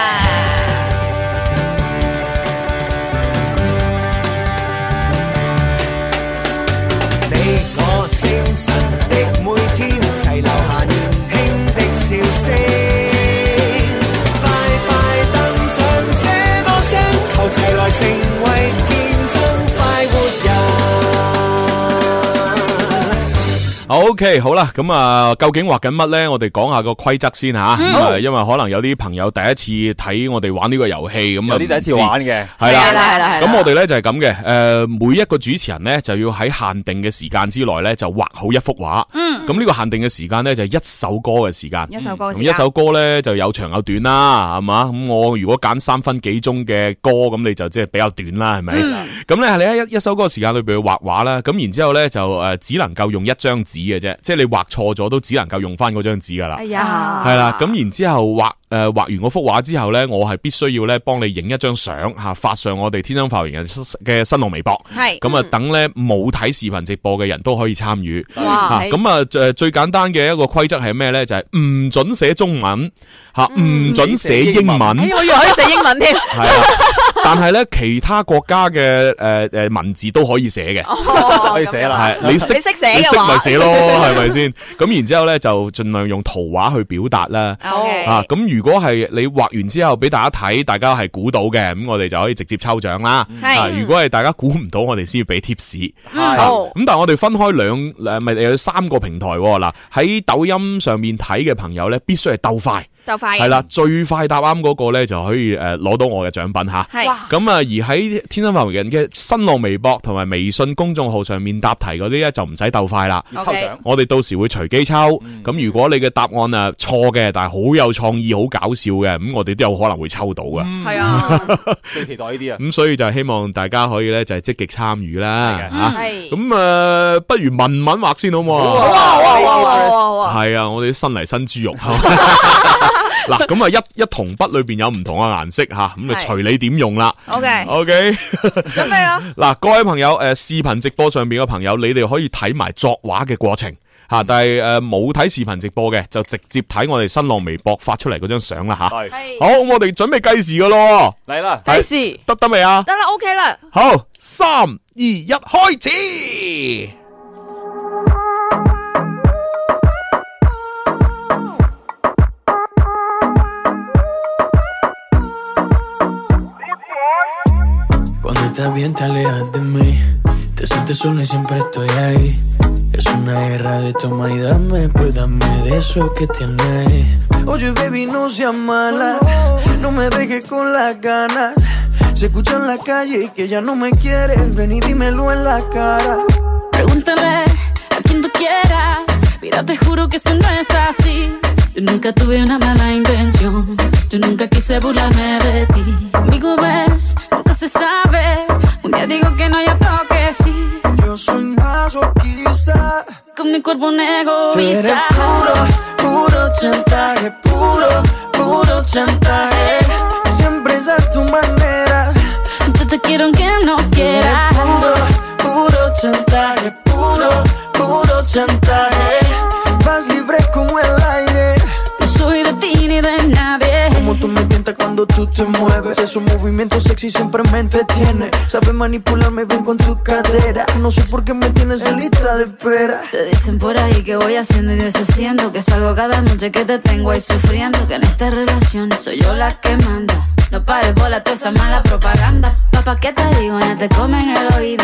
你我精神的每天，齊留下年輕的笑聲。快快登上這歌聲，求齊來成為天生快活人。 OK， 好啦，咁啊，究竟畫緊乜咧？我哋講下個規則先吓，因為可能有啲朋友第一次睇我哋玩呢個遊戲，咁啊， 有啲第一次玩嘅， 係啦。咁我哋咧就係咁嘅，每一個主持人咧就要喺限定嘅時間之內咧就畫好一幅畫。咁呢個限定嘅時間咧就係一首歌嘅時間。咁一首歌咧就有長有短啦，係嘛？咁我如果揀3分幾鐘嘅歌，咁你就即係比較短啦，係咪？咁咧係你喺一首歌嘅時間裏邊去畫畫啦。咁然之後咧就只能夠用一張紙嘅啫，即係你畫錯咗都只能夠用翻嗰張紙噶啦。係啦，咁然之後畫完嗰幅畫之後咧，我係必須要咧幫你影一張相吓，發上我哋天生快活人嘅新浪微博。係咁啊，等咧冇睇視頻直播嘅人都可以參與。咁啊，最簡單嘅一個規則係咩咧？就係唔准寫中文吓，唔准寫英文。 我以為可以寫英文添。 係啊，但係咧其他國家嘅文字都可以寫嘅， 可以寫啦。 係你識寫，你識咪寫咯，係咪先？咁然之後咧就盡量用圖畫去表達啦。咁如果係你畫完之後俾大家睇，大家係估到嘅，咁我哋就可以直接抽獎啦。如果係大家估唔到，我哋先要俾 tips。咁但係我哋分開咪有3個平台嗱，喺抖音上面睇嘅朋友咧，必須係鬥快。係啦，最快答啱嗰個咧就可以攞到我嘅獎品吓。咁啊，而喺天生快活人嘅新浪微博同埋微信公眾號上面答題嗰啲咧就唔使鬥快啦。抽獎，我哋到時會隨機抽。咁如果你嘅答案錯嘅，但係好有創意、好搞笑嘅，咁我哋都有可能會抽到嘅。 係啊， 最期待呢啲啊。 咁所以就希望大家可以咧就係積極參與啦。 係。 咁不如文畫先好唔好啊？好。係啊，我哋新嚟新豬肉。嗱，咁啊一銅筆裏邊有唔同嘅顏色吓，咁啊隨你點用啦。OK， 準備啦。 嗱，各位朋友，視頻直播上邊嘅朋友，你哋可以睇埋作畫嘅過程吓，但係冇睇視頻直播嘅，就直接睇我哋新浪微博發出嚟嗰張相啦吓。係。好，我哋準備計時噶咯。嚟啦， 計時得未啊？ 得啦 ，OK 啦。 好，3、2、1，開始。 Cuando estás bien te alejas de mí, te sientes sola y siempre estoy ahí. Es una guerra de toma y dame, pues dame de eso que tienes. Oye baby no seas mala, no me dejes con las ganas. Se escucha en la calle y que ya no me quieres, ven y dímelo en la cara. Pregúntale a quien tú quieras, mira te juro que eso no es así. Yo nunca tuve una mala intención, yo nunca quise burlarme de ti. Conmigo ves, nunca se sabe, un día digo que no, ya tengo que sí. Yo soy masoquista, con mi cuerpo un egoísta. Tú eres puro chantaje, puro chantaje. Siempre es a tu manera. Yo te quiero aunque no quieras. Puro chantaje, puro chantaje. Vas libre como el aire. No soy de ti ni de nadie. Como tú me tientas cuando tú te mueves. Esos movimientos sexy siempre me entretiene. Sabes manipularme bien con tu cadera. No sé por qué me tienes en lista de espera. Te dicen por ahí que voy haciendo y deshaciendo, que salgo cada noche que te tengo ahí sufriendo, que en esta relación soy yo la que manda. No pares bola toda esa mala propaganda. Papá, ¿qué te digo? Ya te comen el oído.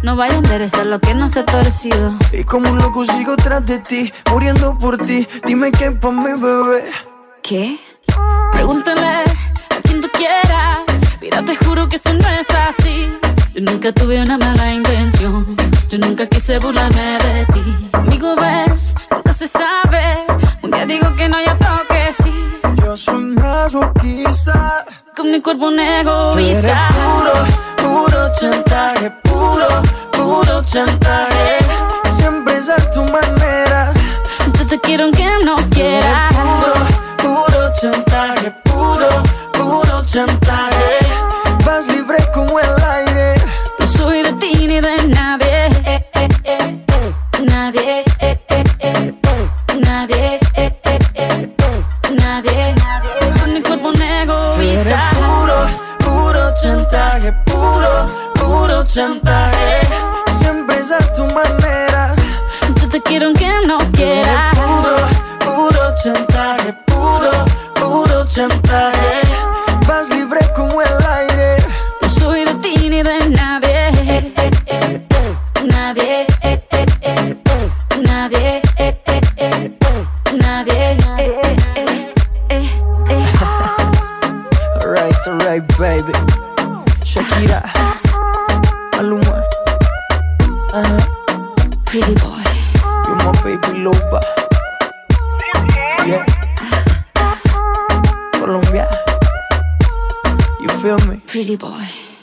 No vaya a enderezar lo que no se ha torcido. Y como un loco sigo tras de ti, muriendo por ti. Dime qué pa' mi bebé. ¿Qué? Pregúntale a quien tú quieras, mira, te juro que eso no es así. Yo nunca tuve una mala intención, yo nunca quise burlarme de ti. Amigo, ves, nunca se sabe. Un día digo que no, ya toque sí. Yo soy masoquista, con mi cuerpo un egoísta. Puro chantaje, puro chantaje. Siempre es a tu manera. Yo te quiero aunque no quieras. Puro chantaje, puro chantaje. Vas libre como el aire. No soy de ti ni de nadie. Nadie. Nadie. Nadie. Con mi cuerpo un egoísta. Puro chantaje, puro chantaje. Siempre es a tu manera. Yo te quiero aunque no quieras. Puro chantaje, puro chantaje. Vas libre como el aire. No soy de ti ni de nadie. Nadie. Nadie. Nadie. Alright, baby. Shakira, Maluma, Pretty boy. you're my baby loba. Yeah, Colombia, you feel me? Pretty boy.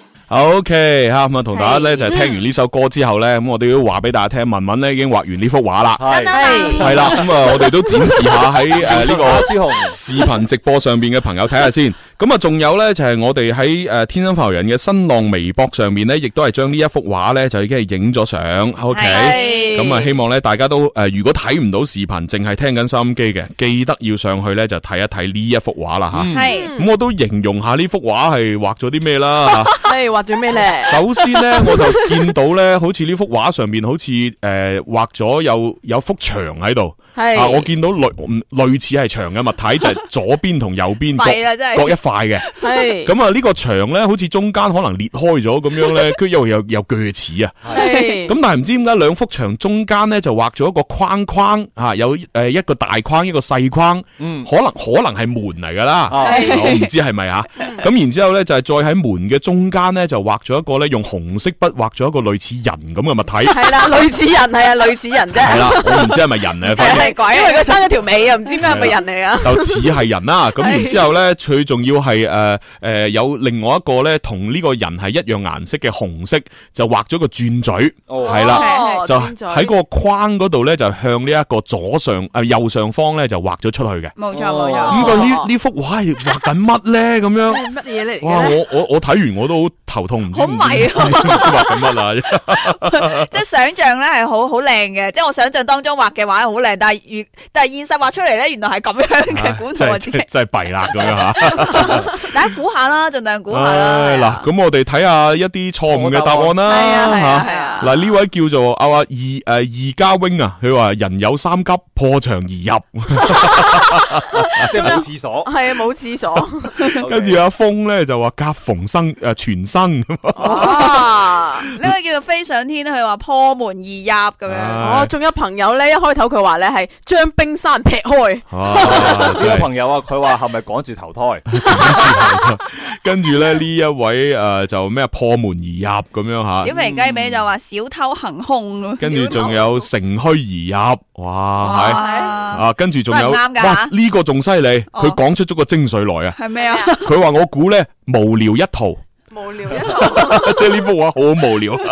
OK 吓，咁啊，同大家咧就係聽完呢首歌之後咧，咁我哋要話俾大家聽，文文咧已經畫完呢幅畫啦，係啦，咁啊，我哋都展示下喺呢個視頻直播上邊嘅朋友睇下先。咁啊，仲有咧就係我哋喺天生發育人嘅新浪微博上面咧，亦都係將呢一幅畫咧就已經係影咗相。OK， 咁啊，希望咧大家都如果睇唔到視頻，淨係聽緊收音機嘅，記得要上去咧就睇一睇呢一幅畫啦吓。咁我都形容下呢幅畫係畫咗啲咩啦。 畫咗咩咧？ 首先咧，我就見到咧，好似呢幅畫上面好似畫咗有幅牆喺度。啊！我見到類似係牆嘅物體，就係左邊同右邊各一塊嘅。係咁啊！呢個牆咧，好似中間可能裂開咗咁樣咧，佢又有鋸齒啊。係咁，但係唔知點解兩幅牆中間咧就畫咗一個框框啊，有一個大框一個細框。可能係門嚟㗎啦。我唔知係咪啊？咁然之後咧就係再喺門嘅中間咧就畫咗一個咧用紅色筆畫咗一個類似人咁嘅物體。 係啦，類似人係啊，類似人啫。係啦，我唔知係咪人啊。 係鬼，因為佢生咗條尾啊，唔知咩係咪人嚟啊？ 就似係人啦，咁然之後咧，佢仲要係有另外一個咧，同呢個人係一樣顏色嘅紅色，就畫咗個轉嘴，係啦，就喺個框嗰度咧，就向呢一個右上方咧，就畫咗出去嘅。 冇錯冇錯。 咁呢幅畫係畫緊乜咧？咁樣乜嘢嚟？ 哇！我睇完我都好頭痛，唔知畫緊乜啊！ 即係想象咧係好靚嘅，即係我想象當中畫嘅畫係好靚，但係現實畫出嚟咧，原來係咁樣嘅，估錯真係弊啦咁樣吓。 大家估下啦，盡量估下啦。 嗱，咁我哋睇下一啲錯誤嘅答案啦。係啊。嗱，呢位叫做二家 wing 啊，佢話人有三急，破牆而入， 即係冇廁所。 係啊，冇廁所。 跟住阿峰咧就話夾縫生全生。 哇！呢位叫做飛上天，佢話破門而入咁樣。 哦，仲有朋友咧，一開頭佢話咧係將冰山劈開。 呢個朋友啊，佢話係咪趕住投胎？ 跟住咧呢一位就咩破門而入咁樣吓。 小肥雞尾就話小偷行凶。跟住仲有乘虛而入，哇係啊！跟住仲有哇呢個仲犀利，佢講出咗個精髓來啊！ 係咩啊？ 佢話我估咧無聊一途。 無聊一途， 即係呢幅畫好無聊。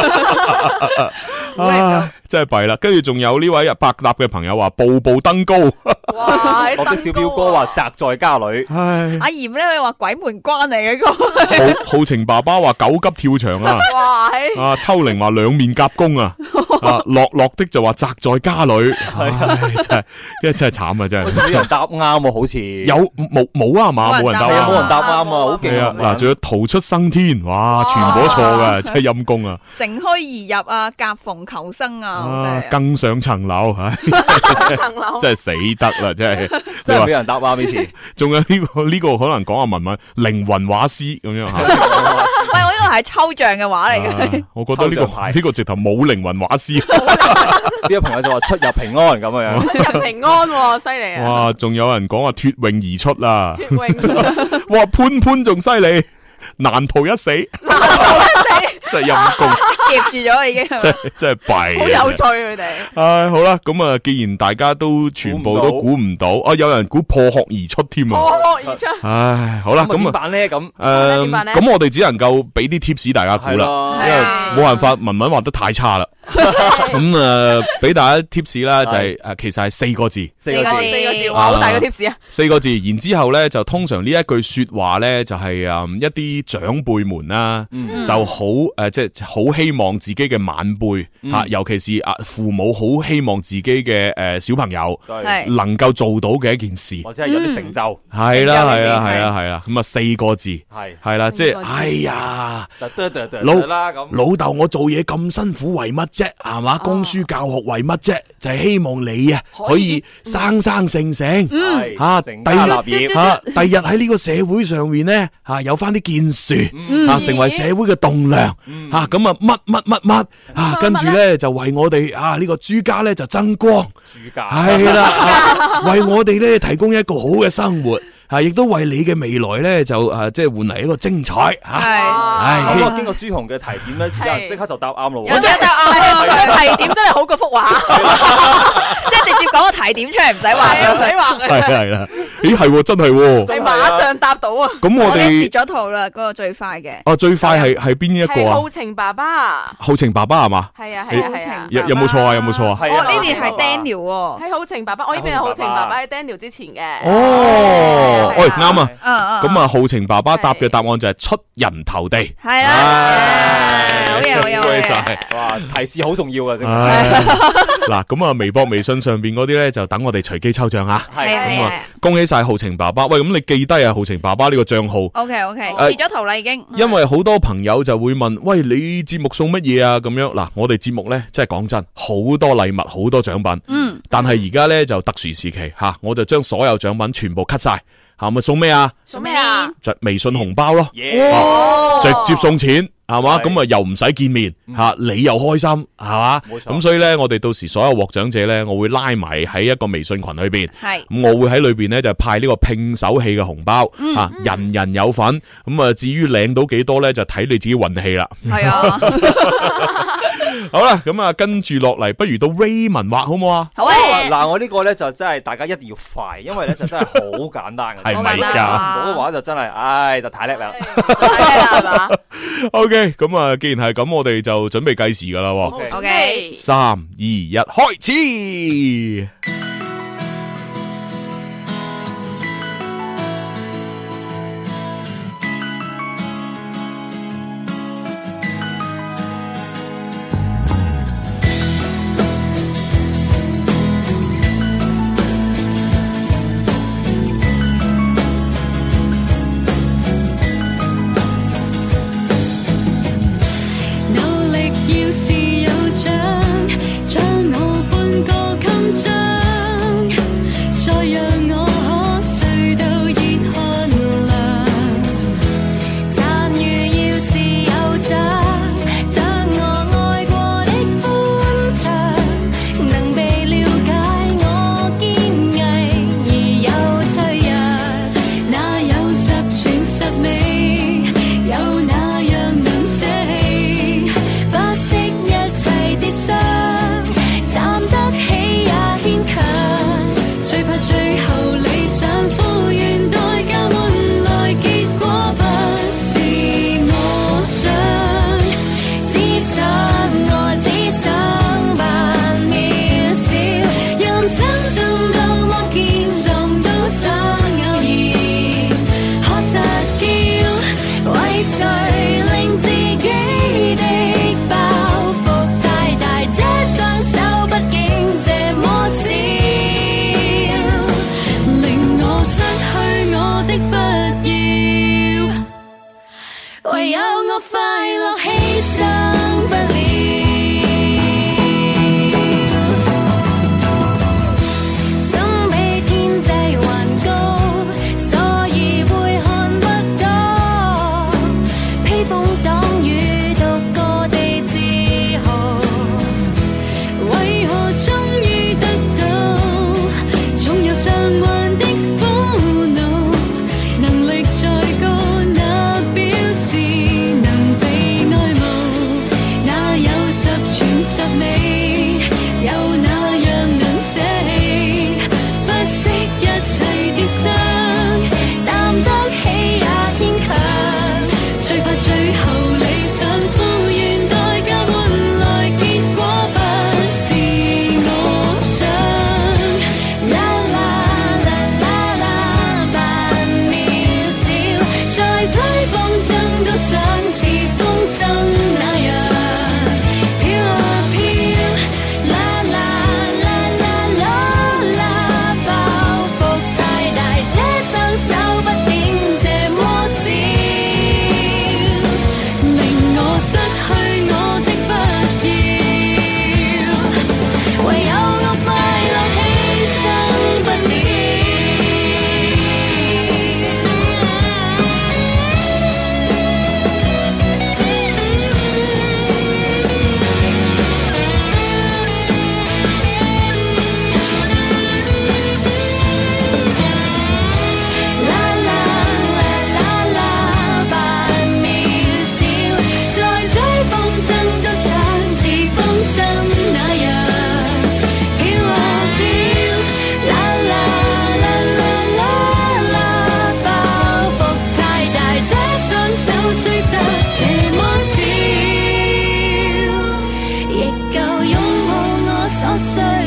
真係弊啦，跟住仲有呢位百搭嘅朋友話步步登高， 哇！ 我嘅小表哥話宅在家裏， 阿嚴咧佢話鬼門關嚟嘅個， 浩晴爸爸話狗急跳牆啊，哇！秋玲話兩面夾攻啊，樂的就話宅在家裏，真係慘啊真係， 啲人答啱啊，好似有冇啊嘛，冇人答啱， 冇人答啱啊，好勁啊！ 嗱，仲有逃出生天，哇，全部都錯噶，真係陰公啊！ 乘虛而入啊，夾縫求生啊！ 更上層樓，真係死得啦！真係俾人答啱呢次。 仲有呢個可能講阿文文靈魂畫師咁樣吓。 喂，我呢個能係抽象嘅話嚟嘅。 我覺得呢個直頭冇靈魂畫師。 呢個朋友就話出入平安咁樣。 出入平安，犀利啊！ 哇，仲有人講話脫穎而出啦。 脫穎， 哇，潘仲犀利，難逃一死。真係陰公， 夾住咗已經。 真係弊。 好有趣佢哋。 唉，好啦，咁啊，既然大家都全部都估唔到，有人估破殼而出添啊！ 破殼而出。 唉，好啦，咁點辦咧？咁咁我哋只能夠俾啲 tips 大家估啦，因為冇辦法，文文畫得太差啦。咁俾大家 tips 啦，就係其實係4個字， 四個字， 哇，好大個 tips 啊 ！4個字，然之後咧就通常呢一句說話咧就係一啲長輩們啦，就好即係好希望自己嘅晚輩尤其是父母好希望自己嘅小朋友能夠做到嘅一件事， 或者係有啲成就， 係啦，咁啊4個字，係啦，即係哎呀，老豆我做嘢咁辛苦為乜啫？係嘛，供書教學為乜啫？就係希望你可以生生性性，第日喺呢個社會上面咧有翻啲建樹，成為社會嘅棟梁，咁乜跟住咧就為我哋呢個朱家咧就增光，係啦，為我哋咧提供一個好嘅生活。亦都為你嘅未來咧，就即係換嚟一個精彩吓。 係，咁經過朱紅嘅提點咧，有人即刻就答啱咯。 我即刻答啱，佢提點真係好過幅畫，即係直接講個提點出嚟，唔使畫，唔使畫。 係啦，咦係真係， 你馬上答到啊！ 咁我哋截咗圖啦，嗰個最快嘅。 哦，最快係邊一個啊？ 浩晴爸爸。 浩晴爸爸係嘛？ 係啊。 有冇錯啊？有冇錯啊？ 哦，呢邊係 Daniel， 係浩晴爸爸，我呢邊係浩晴爸爸喺 Daniel 之前嘅。 哦。喂，啱啊！咁浩晴爸爸答嘅答案就係出人頭地， 係啦，好嘢， 唔該晒， 哇！提示好重要啊！ 嗱，咁微博、微信上邊嗰啲咧，就等我哋隨機抽獎啊！ 係咁啊，恭喜晒浩晴爸爸！喂，咁你記低浩晴爸爸呢個賬號 ？OK， 截咗圖啦已經。 因為好多朋友就會問：喂，你節目送乜嘢啊？咁樣嗱，我哋節目咧，真係講真，好多禮物，好多獎品。但係而家咧就特殊時期吓，我就將所有獎品全部 cut 晒。咪送咩啊？ 送咩啊？ 就微信紅包咯，直接送錢係嘛？咁又唔使見面你又開心係嘛？咁所以咧，我哋到時所有獲獎者咧，我會拉埋喺一個微信群裏邊，咁我會喺裏邊咧就派呢個拼手氣嘅紅包，人人有份。咁至於領到幾多咧，就睇你自己運氣啦。係啊。好啦，咁跟住落嚟，不如到 Raymond 畫好唔好啊？ 好啊！ 嗱，我呢個咧就真係大家一定要快，因為咧就真係好簡單嘅， 係咪㗎？ 唔好嘅話就真係，就太叻啦， 太叻啦係嘛 ？OK，咁既然係咁，我哋就準備計時噶啦。 OK， 3、2、1，開始。 努力要是有獎，將我半個襟章。 需要。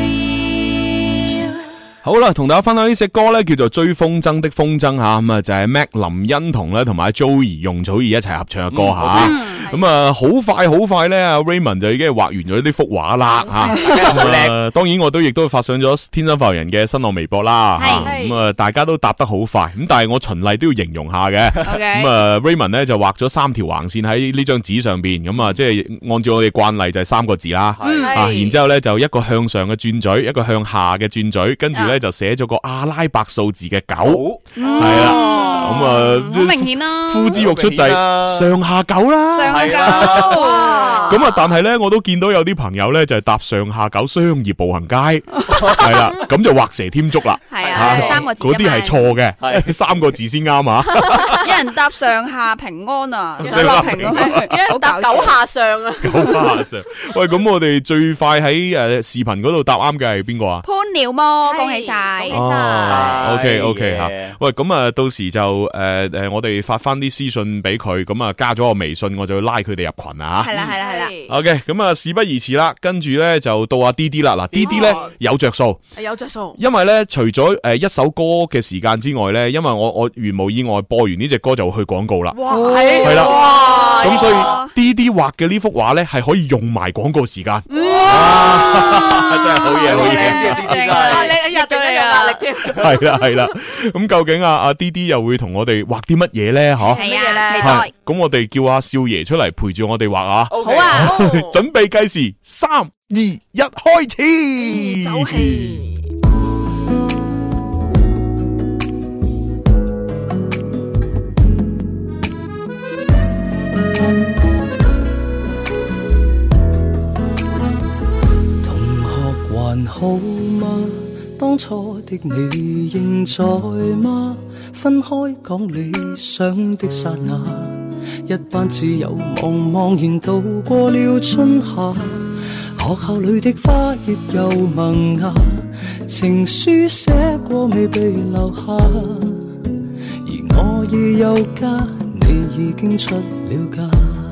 好啦，同大家分享呢隻歌咧，叫做《追風箏的風箏》吓，咁啊就係 Mac 林欣彤咧同埋 Joey 容祖兒一齊合唱嘅歌吓。咁啊好快咧，阿 Raymond 就已經畫完咗呢幅畫啦吓。好靚。當然我都亦都發上咗天生發人嘅新浪微博啦。咁啊大家都答得好快，咁但係我循例都要形容下嘅。咁啊 Raymond 咧就畫咗3條橫線喺呢張紙上邊，咁啊即係按照我哋慣例就係3個字啦。然之後咧就一個向上嘅轉嘴，一個向下嘅轉嘴，跟住咧就寫咗個阿拉伯數字嘅9，係啦，咁啊好明顯啦， 呼之欲出就係上下9啦， 上下9， 咁啊但係咧我都見到有啲朋友咧就係搭上下9商業步行街，係啦，咁就畫蛇添足啦， 係啊，3個字， 嗰啲係錯嘅，3個字先啱啊， 有人搭上下平安啊，上落平安， 有人搭9下上啊 ，9下上，喂，咁我哋最快喺視頻嗰度答啱嘅係邊個啊？ 潘鳥魔，恭喜晒 ！OK 吓，喂，咁啊，到時就我哋發翻啲私信俾佢，咁啊加咗個微信，我就拉佢哋入群啊！ 係啦。 OK， 咁啊事不宜遲啦，跟住咧就到阿 D 啦。嗱 D 咧有着數，因為咧除咗一首歌嘅時間之外咧，因為我如無意外播完呢隻歌就會去廣告啦，係啦，咁所以 D 畫嘅呢幅畫咧係可以用埋廣告時間，真係好嘢， 你入到你有壓力添， 係啦，咁究竟阿 D 又會同我哋畫啲乜嘢咧？嗬， 係啊，期待。 咁我哋叫阿少爺出嚟陪住我哋畫啊！ 好啊， 準備計時，3、2、1，開始。 走氣。 同學還好嗎？當初的你仍在嗎？分開講理想的剎那，一班自由茫茫然度過了春夏。學校裏的花葉又萌芽，情書寫過未被留下，而我已有家，你已經出了家。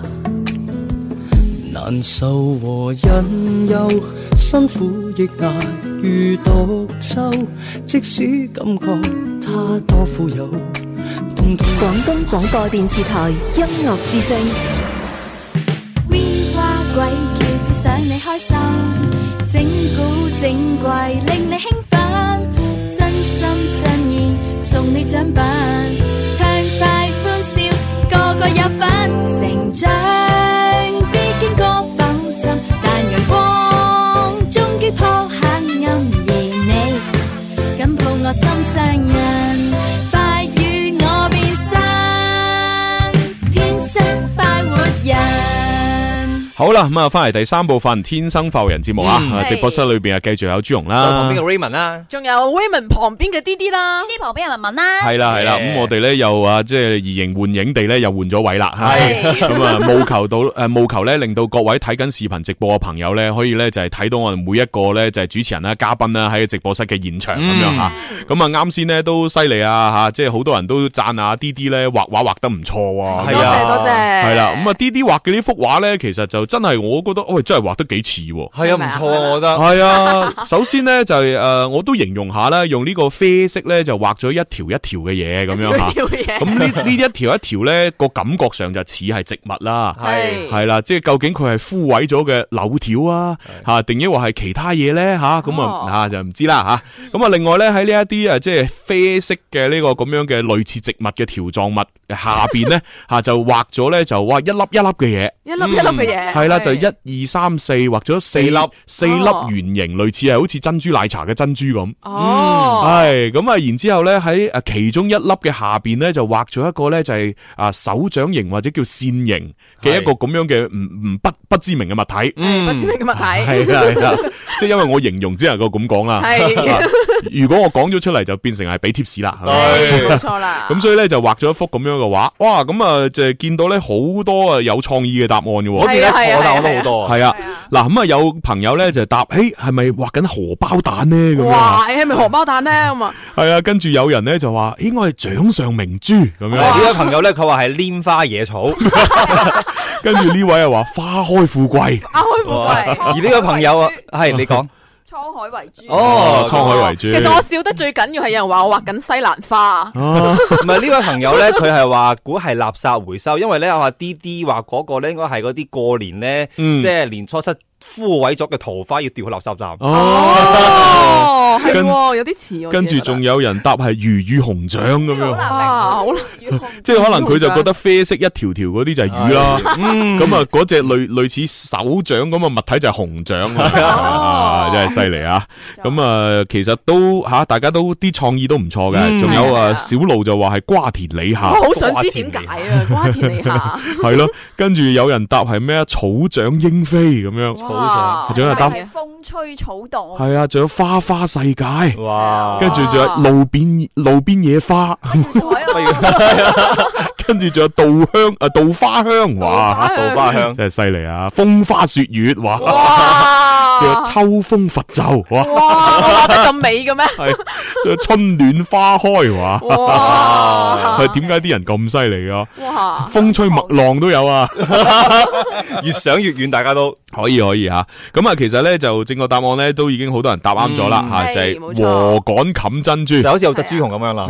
難受和隱憂，辛苦亦捱如獨奏，即使感覺他多富有。 廣東廣播電視台音樂之聲。We 話鬼叫，只想你開心，整蠱整怪令你興奮，真心真意送你獎品，暢快歡笑，個個有份成長，必經過浮沉，但陽光終擊破黑暗，而你緊抱我心上人，快與我變身天生快活人。 好啦，咁啊，翻嚟第3部分《天生浮人》節目啊！直播室裏邊啊，繼續有朱紅啦， 旁邊嘅 Raymond 啦， 仲有 Raymond 旁邊嘅 D 啦 ，D 旁邊有文文啦， 係啦，咁我哋咧又即係移形換影地咧又換咗位啦，咁啊務求咧令到各位睇緊視頻直播嘅朋友咧，可以咧就係睇到我哋每一個咧就係主持人啦、嘉賓啦喺直播室嘅現場咁樣吓，咁啊啱先咧都犀利啊吓，即係好多人都讚啊 D 咧畫畫畫得唔錯喎， 多謝， 係啦，咁啊 D 畫嘅呢幅畫咧，其實就真係我覺得，喂，真係畫得幾似喎， 係啊，唔錯啊，我覺得係啊。首先咧就係我都形容下啦，用呢個啡色咧就畫咗一條一條嘅嘢咁樣吓，咁呢一條一條咧個感覺上就似係植物啦，係啦，即係究竟佢係枯萎咗嘅柳條啊吓，定抑或係其他嘢咧吓，咁啊就唔知啦吓。咁啊另外咧喺呢一啲即係啡色嘅呢個咁樣嘅類似植物嘅條狀物下邊咧吓就畫咗咧就哇一粒一粒嘅嘢， 一粒一粒嘅嘢， 係啦就1、2、3、4畫咗4粒圓形，類似係好似珍珠奶茶嘅珍珠咁。係咁啊，然之後咧喺其中一粒嘅下邊咧就畫咗一個咧就係手掌形或者叫扇形嘅一個咁樣嘅不知名嘅物體。 不知名嘅物體。 係啦，即係因為我形容只能夠咁講啦。如果我講咗出嚟就變成係俾 tips 啦。 冇錯啦。 咁所以咧就畫咗一幅咁樣嘅畫。哇，咁啊就係見到咧好多有創意嘅答案嘅。 我記得錯答案都好多。 係啊，嗱咁啊有朋友咧就答，係咪畫緊荷包蛋呢？咁樣。 哇，係咪荷包蛋呢？咁啊。 係啊，跟住有人咧就話應該係掌上明珠咁樣。 呢位朋友咧佢話係拈花惹草， 跟住呢位又話花開富貴。 花開富貴。 而呢個朋友啊，係你講。 滄海為珠。 哦， 滄海為珠。 其實我笑得最緊要係有人話我畫緊西蘭花。 唔係呢位朋友咧，佢係話估係垃圾回收，因為咧我話 D 話嗰個咧應該係嗰啲過年咧，即係年初七枯萎咗嘅桃花要掉去垃圾站。 哦，係喎，有啲似。 跟住仲有人答係魚與熊掌咁樣。 好難即係可能佢就覺得啡色一條條嗰啲就係魚啦。咁啊，嗰隻類似手掌咁嘅物體就係熊掌啊，真係犀利啊！咁啊，其實都大家都啲創意都唔錯嘅。仲有啊，小路就話係瓜田李下。 我好想知點解啊，瓜田李下。 係咯，跟住有人答係咩啊？草長鶯飛咁樣。草長，仲有人答風吹草動。 係啊，仲有花花世界。 哇！ 跟住仲有路邊野花。跟住仲有稻花香，哇！ 稻花香真係犀利啊！風花雪月，哇！仲有秋風佛咒，哇！ 畫得咁美嘅咩？ 係，仲有春暖花開，哇！係點解啲人咁犀利啊？哇！風吹麥浪都有啊！ 越想越遠，大家都可以吓。咁啊，其實咧就正確答案咧都已經好多人答啱咗啦吓，就係禾稈冚珍珠， 就好似有隻朱紅咁樣啦。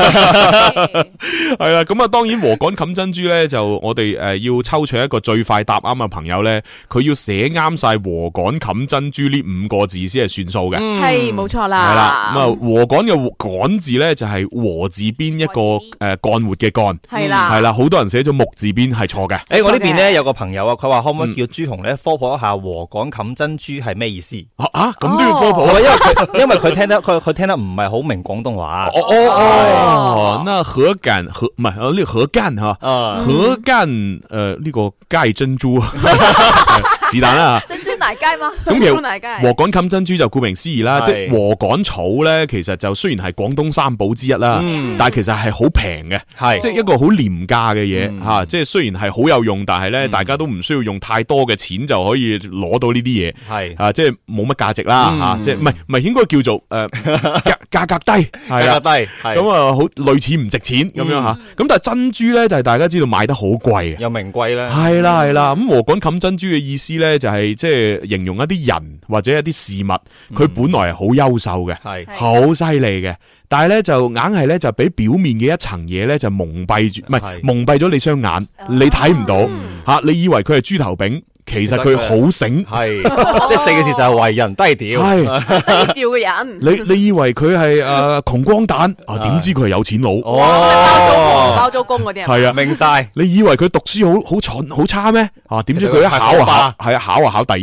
係啦，咁啊，當然禾稈冚珍珠咧，就我哋要抽取一個最快答啱嘅朋友咧，佢要寫啱晒禾稈冚珍珠呢5個字先係算數嘅。 係冇錯啦。 係啦，咁啊，禾稈嘅稈字咧就係禾字邊一個幹活嘅幹。係啦，係啦，好多人寫咗木字邊係錯嘅。 我呢邊咧有個朋友啊，佢話可唔可以叫朱紅咧科普一下禾稈冚珍珠係咩意思？ 咁都要科普， 因為佢聽得唔係好明廣東話。 那禾稈唔係呢個禾稈吓，禾稈呢個街珍珠是但啦。 珍珠奶街嘛？ 咁其實禾稈冚珍珠就顧名思義啦，即係禾稈草咧，其實就雖然係廣東三寶之一啦，但係其實係好平嘅，即係一個好廉價嘅嘢吓。即係雖然係好有用，但係咧大家都唔需要用太多嘅錢就可以攞到呢啲嘢，係啊，即係冇乜價值啦吓，即係唔係應該叫做價格低，係啊，低咁啊，好類似唔值錢咁樣吓。咁但係珍珠咧就係大家知道賣得好貴， 有名貴咧， 係啦。咁禾稈冚珍珠嘅意思咧就係即係形容一啲人或者一啲事物，佢本來係好優秀嘅，係好犀利嘅，但係咧就硬係咧就俾表面嘅一層嘢咧就蒙蔽住，唔係蒙蔽咗你雙眼，你睇唔到吓，你以為佢係豬頭炳。其實佢好醒，係即係4個字就係為人低調， 係低調嘅人。 你以為佢係窮光蛋啊？點知佢係有錢佬？ 包租公嗰啲人係啊，明晒。你以為佢讀書好蠢好差咩？啊，點知佢一考考第一。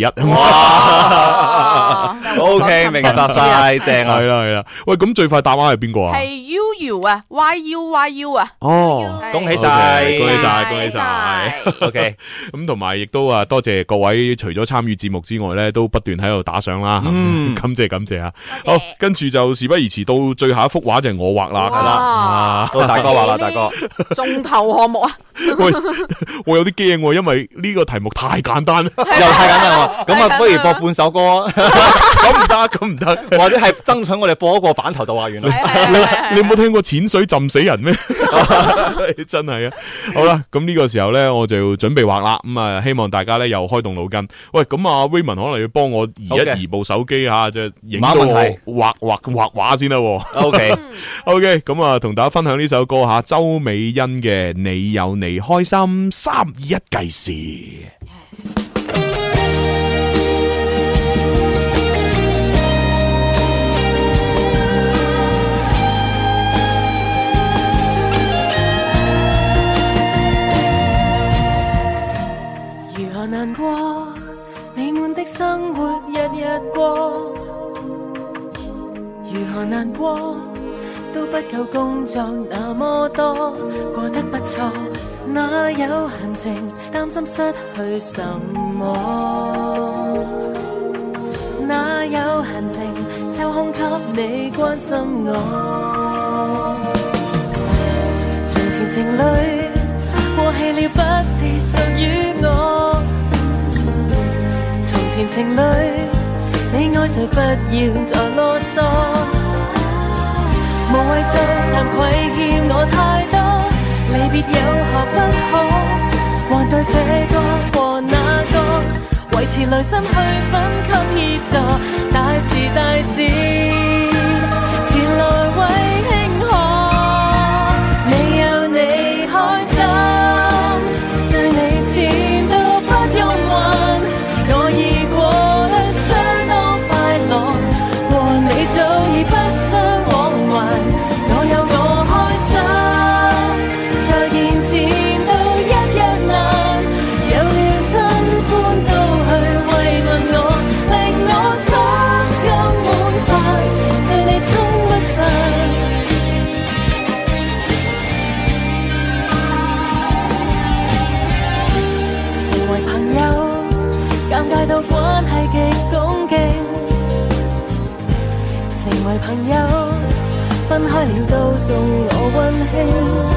OK， 明白晒，正啊， 係啦。喂，咁最快答啱係邊個啊？ 係 YU 啊 ，YU 啊。 哦，恭喜晒， 恭喜晒。OK， 咁同埋亦都多謝各位，除咗參與節目之外咧，都不斷喺度打賞啦。感謝啊！好，跟住就事不宜遲，到最後一幅畫就係我畫啦，係啦。到大哥畫啦，大哥。 重頭項目啊！ 喂，我有啲驚，因為呢個題目太簡單， 又太簡單喎。咁啊，不如播半首歌啊！ 咁唔得， 或者係爭取我哋播一個版頭就畫完啦。 你有冇聽過淺水浸死人咩？真係啊！好啦，咁呢個時候咧，我就要準備畫啦。咁啊，希望大家咧又開動腦筋。喂，咁啊 Raymond 可能要幫我移一移部手機吓，就影到我畫畫先啦。OK，咁啊，同大家分享呢首歌吓，周美欣嘅《你有你開心》，3、2、1計時。 如何難過，美滿的生活日日過，如何難過都不夠工作那麼多，過得不錯，哪有閒情擔心失去什麼，哪有閒情抽空給你關心我，從前情侶過氣了不是屬於我，從前情侶你愛誰不要再囉嗦，無謂做慚愧欠我太多，離別有何不可，還在這個和那個維持內心去分給協助，大時為朋友，分開了都送我溫馨。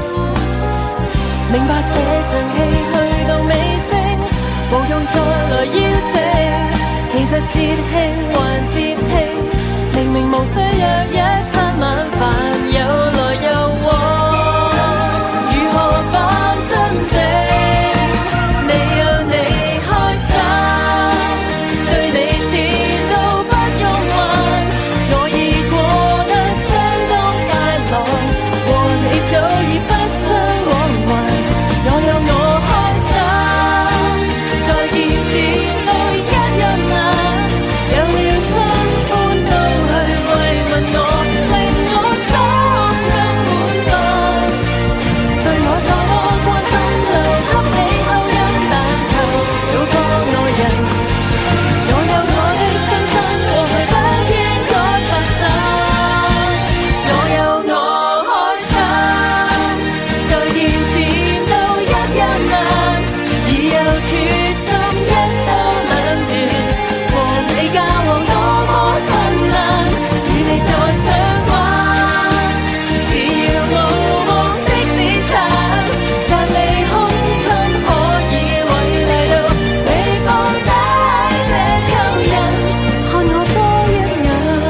明白這場戲去到尾聲，無用再來邀請。其實節慶還節慶，明明無需約一餐晚飯，有來有往。如何扮真的？你有你開心，對你錢都不用還，我已過得相當快樂，和你早已不相往還。我有我開心，再見前都一樣難，有了新歡都去慰問我，令我心更滿分。對我再多關心留給你口音但求做個愛人。我有我的新生，過去不應該發生。我有我開心，再見前都一樣難，已有決心一刀兩斷，和你交往多麼困難，與你再相關，只要無望的指責，讚你胸襟可以偉大到你放低這舊人，看我多一眼。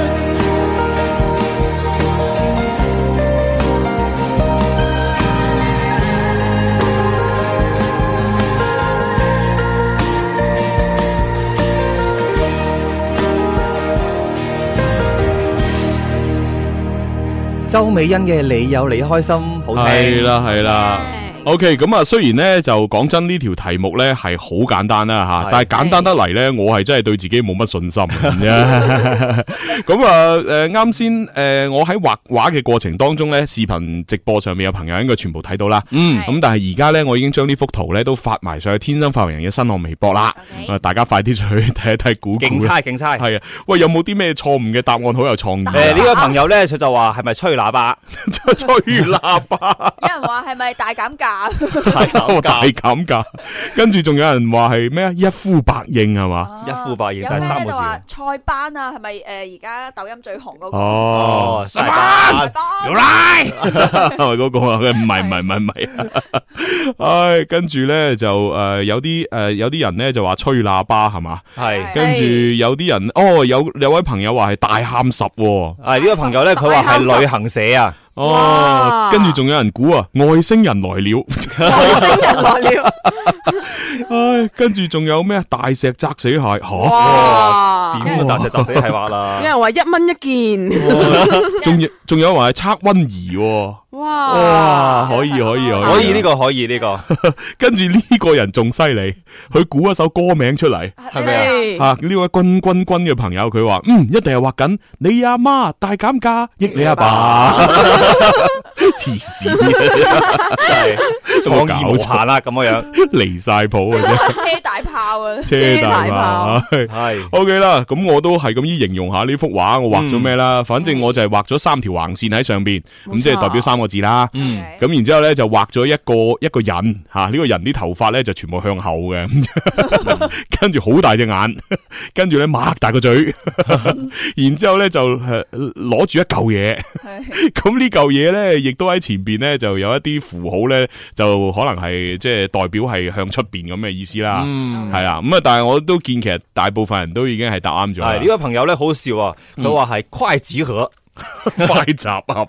周美欣嘅你有你開心，好聽。 係啦係啦。OK， 咁啊，雖然咧就講真呢條題目咧係好簡單啦吓，但係簡單得嚟咧，我係真係對自己冇乜信心啫。咁啊，啱先我喺畫畫嘅過程當中咧，視頻直播上面有朋友應該全部睇到啦。咁但係而家咧，我已經將呢幅圖咧都發埋上去天生發明人嘅新浪微博啦。大家快啲去睇一睇估估。 競猜競猜。 係啊，喂，有冇啲咩錯誤嘅答案好有創意？ 呢個朋友咧，佢就話係咪吹喇叭？ 吹喇叭。 有人話係咪大減價？ 大減價，跟住仲有人話係咩啊？一呼百應係嘛？ 一呼百應，但係三個字。 菜班啊，係咪而家抖音最紅嗰個？ 哦， 菜班， 要來，係咪嗰個啊？唔係，唉，跟住咧就有啲人咧就話吹喇叭係嘛？ 係， 跟住有啲人有位朋友話係大喊十， 係呢個朋友咧，佢話係旅行社啊。 哦，跟住仲有人估啊，外星人來了， 外星人來了， 唉，跟住仲有咩大石砸死蟹，吓， 點啊大石砸死蟹話啦， 有人話1蚊一件， 仲有話係測溫儀， 哇， 可以呢個可以呢個， 跟住呢個人仲犀利，佢估一首歌名出嚟， 係咪啊？ 呢位君嘅朋友佢話，一定係畫緊你阿媽大減價益你阿爸。黐線， 真係創意無限啦，咁樣離晒譜嘅啫， 車大炮啊， 車大炮係 OK 啦。咁我都係咁依形容下呢幅畫，我畫咗咩啦？反正我就係畫咗3條橫線喺上邊，咁即係代表3個字啦。咁然之後咧就畫咗一個人吓，呢個人啲頭髮咧就全部向後嘅，跟住好大隻眼，跟住咧擘大個嘴，然之後咧就攞住一嚿嘢，咁呢嚿嘢咧，亦都喺前邊咧，就有一啲符號咧，就可能係即係代表係向出邊咁嘅意思啦。係啦，咁啊，但係我都見其實大部分人都已經係答啱咗。 係呢個朋友咧好笑啊，佢話係筷子盒。 快集合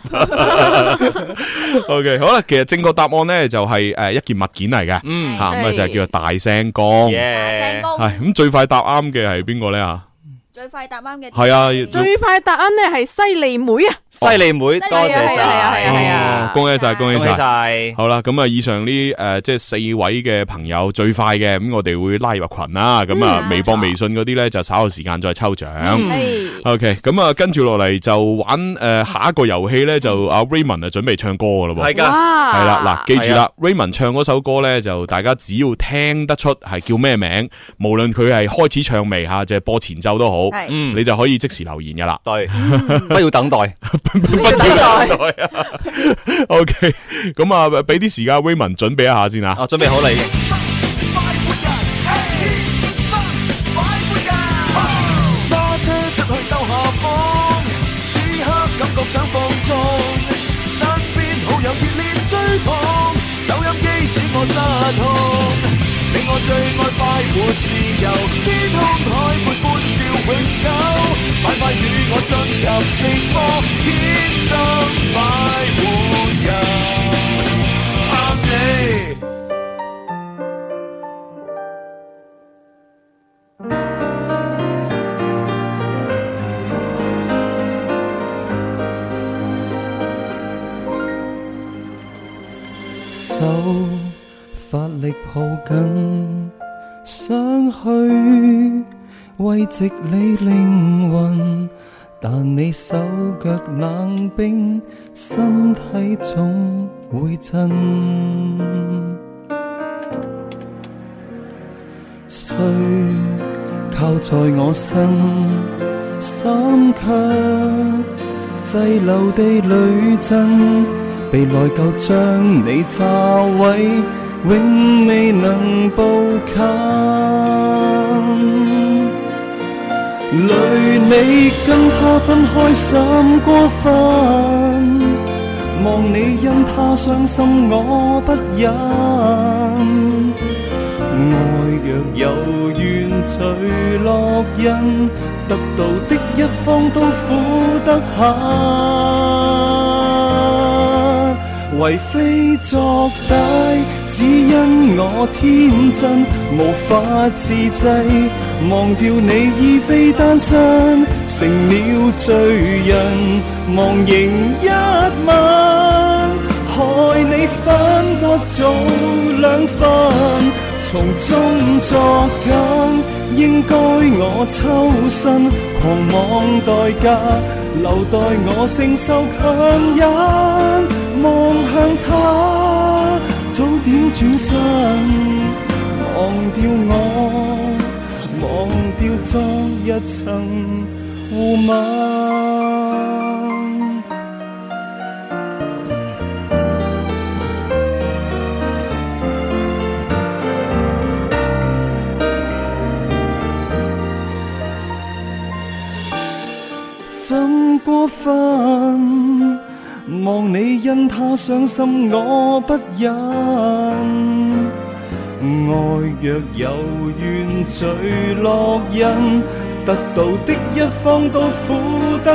，OK 好啦，其實正確答案咧就係一件物件嚟嘅，咁啊就係叫做大聲公，係咁最快答啱嘅係邊個咧啊？ 最快答啱嘅係啊， 最快答啱咧係犀利妹啊！ 犀利妹，多謝晒， 係啊， 恭喜晒，恭喜晒！好啦，咁啊，以上呢即係4位嘅朋友最快嘅，咁我哋會拉入群啦。咁啊，微博、微信嗰啲咧就稍後時間再抽獎。OK，咁啊，跟住落嚟就玩下一個遊戲咧，就阿 Raymond 啊準備唱歌噶咯喎。 係噶， 係啦，嗱，記住啦 ，Raymond 唱嗰首歌咧，就大家只要聽得出係叫咩名，無論佢係開始唱未吓，就係播前奏都好，你就可以即時留言噶啦。 對，不要等待。 不要等待啊 ！OK， 咁啊，俾啲時間 Raymond 準備一下先啊！ 準備好啦已經。 揸車出去兜下風，此刻我失控，令我最愛快活自由，天空海闊歡笑永久，快快與我進入直播，天生快活人，撐你。 手發力抱緊，想去慰藉你靈魂，但你手腳冷冰，身體總會震。需靠在我身，心卻滯留地累震。被內疚將你炸毀，永未能步近。累你跟他分開心過分，望你因他傷心我不忍。愛若有緣隨落人，得到的一方都苦得很。為非作歹，只因我天真無法自制，忘掉你已非單身，成了罪人，忘形一吻，害你分割做兩份，從中作梗，應該我抽身，狂妄代價，留待我承受強忍。望向他，早點轉身，忘掉我，忘掉昨日曾互吻。分過分，望你因他傷心我不忍，愛若有緣隨落人，得到的一方都苦得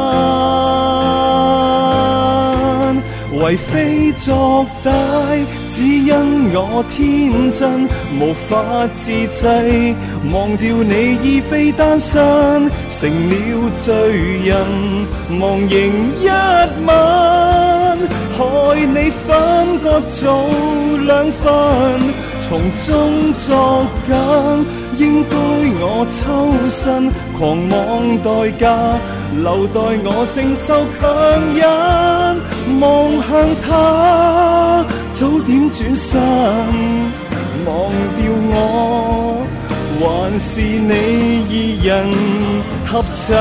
很，為非作歹，只因我天真無法自制，忘掉你已非單身，成了罪人，忘形一吻，害你分割做兩份，從中作梗，應該我抽身，狂妄代價，留待我承受強忍。望向他，早點轉身，忘掉我，還是你二人合襯。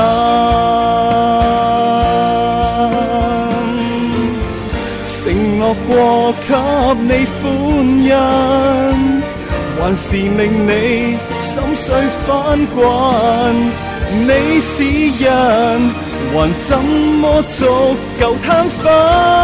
承諾過給你歡欣，還是令你心碎翻滾。你是人，還怎麼足夠攤分？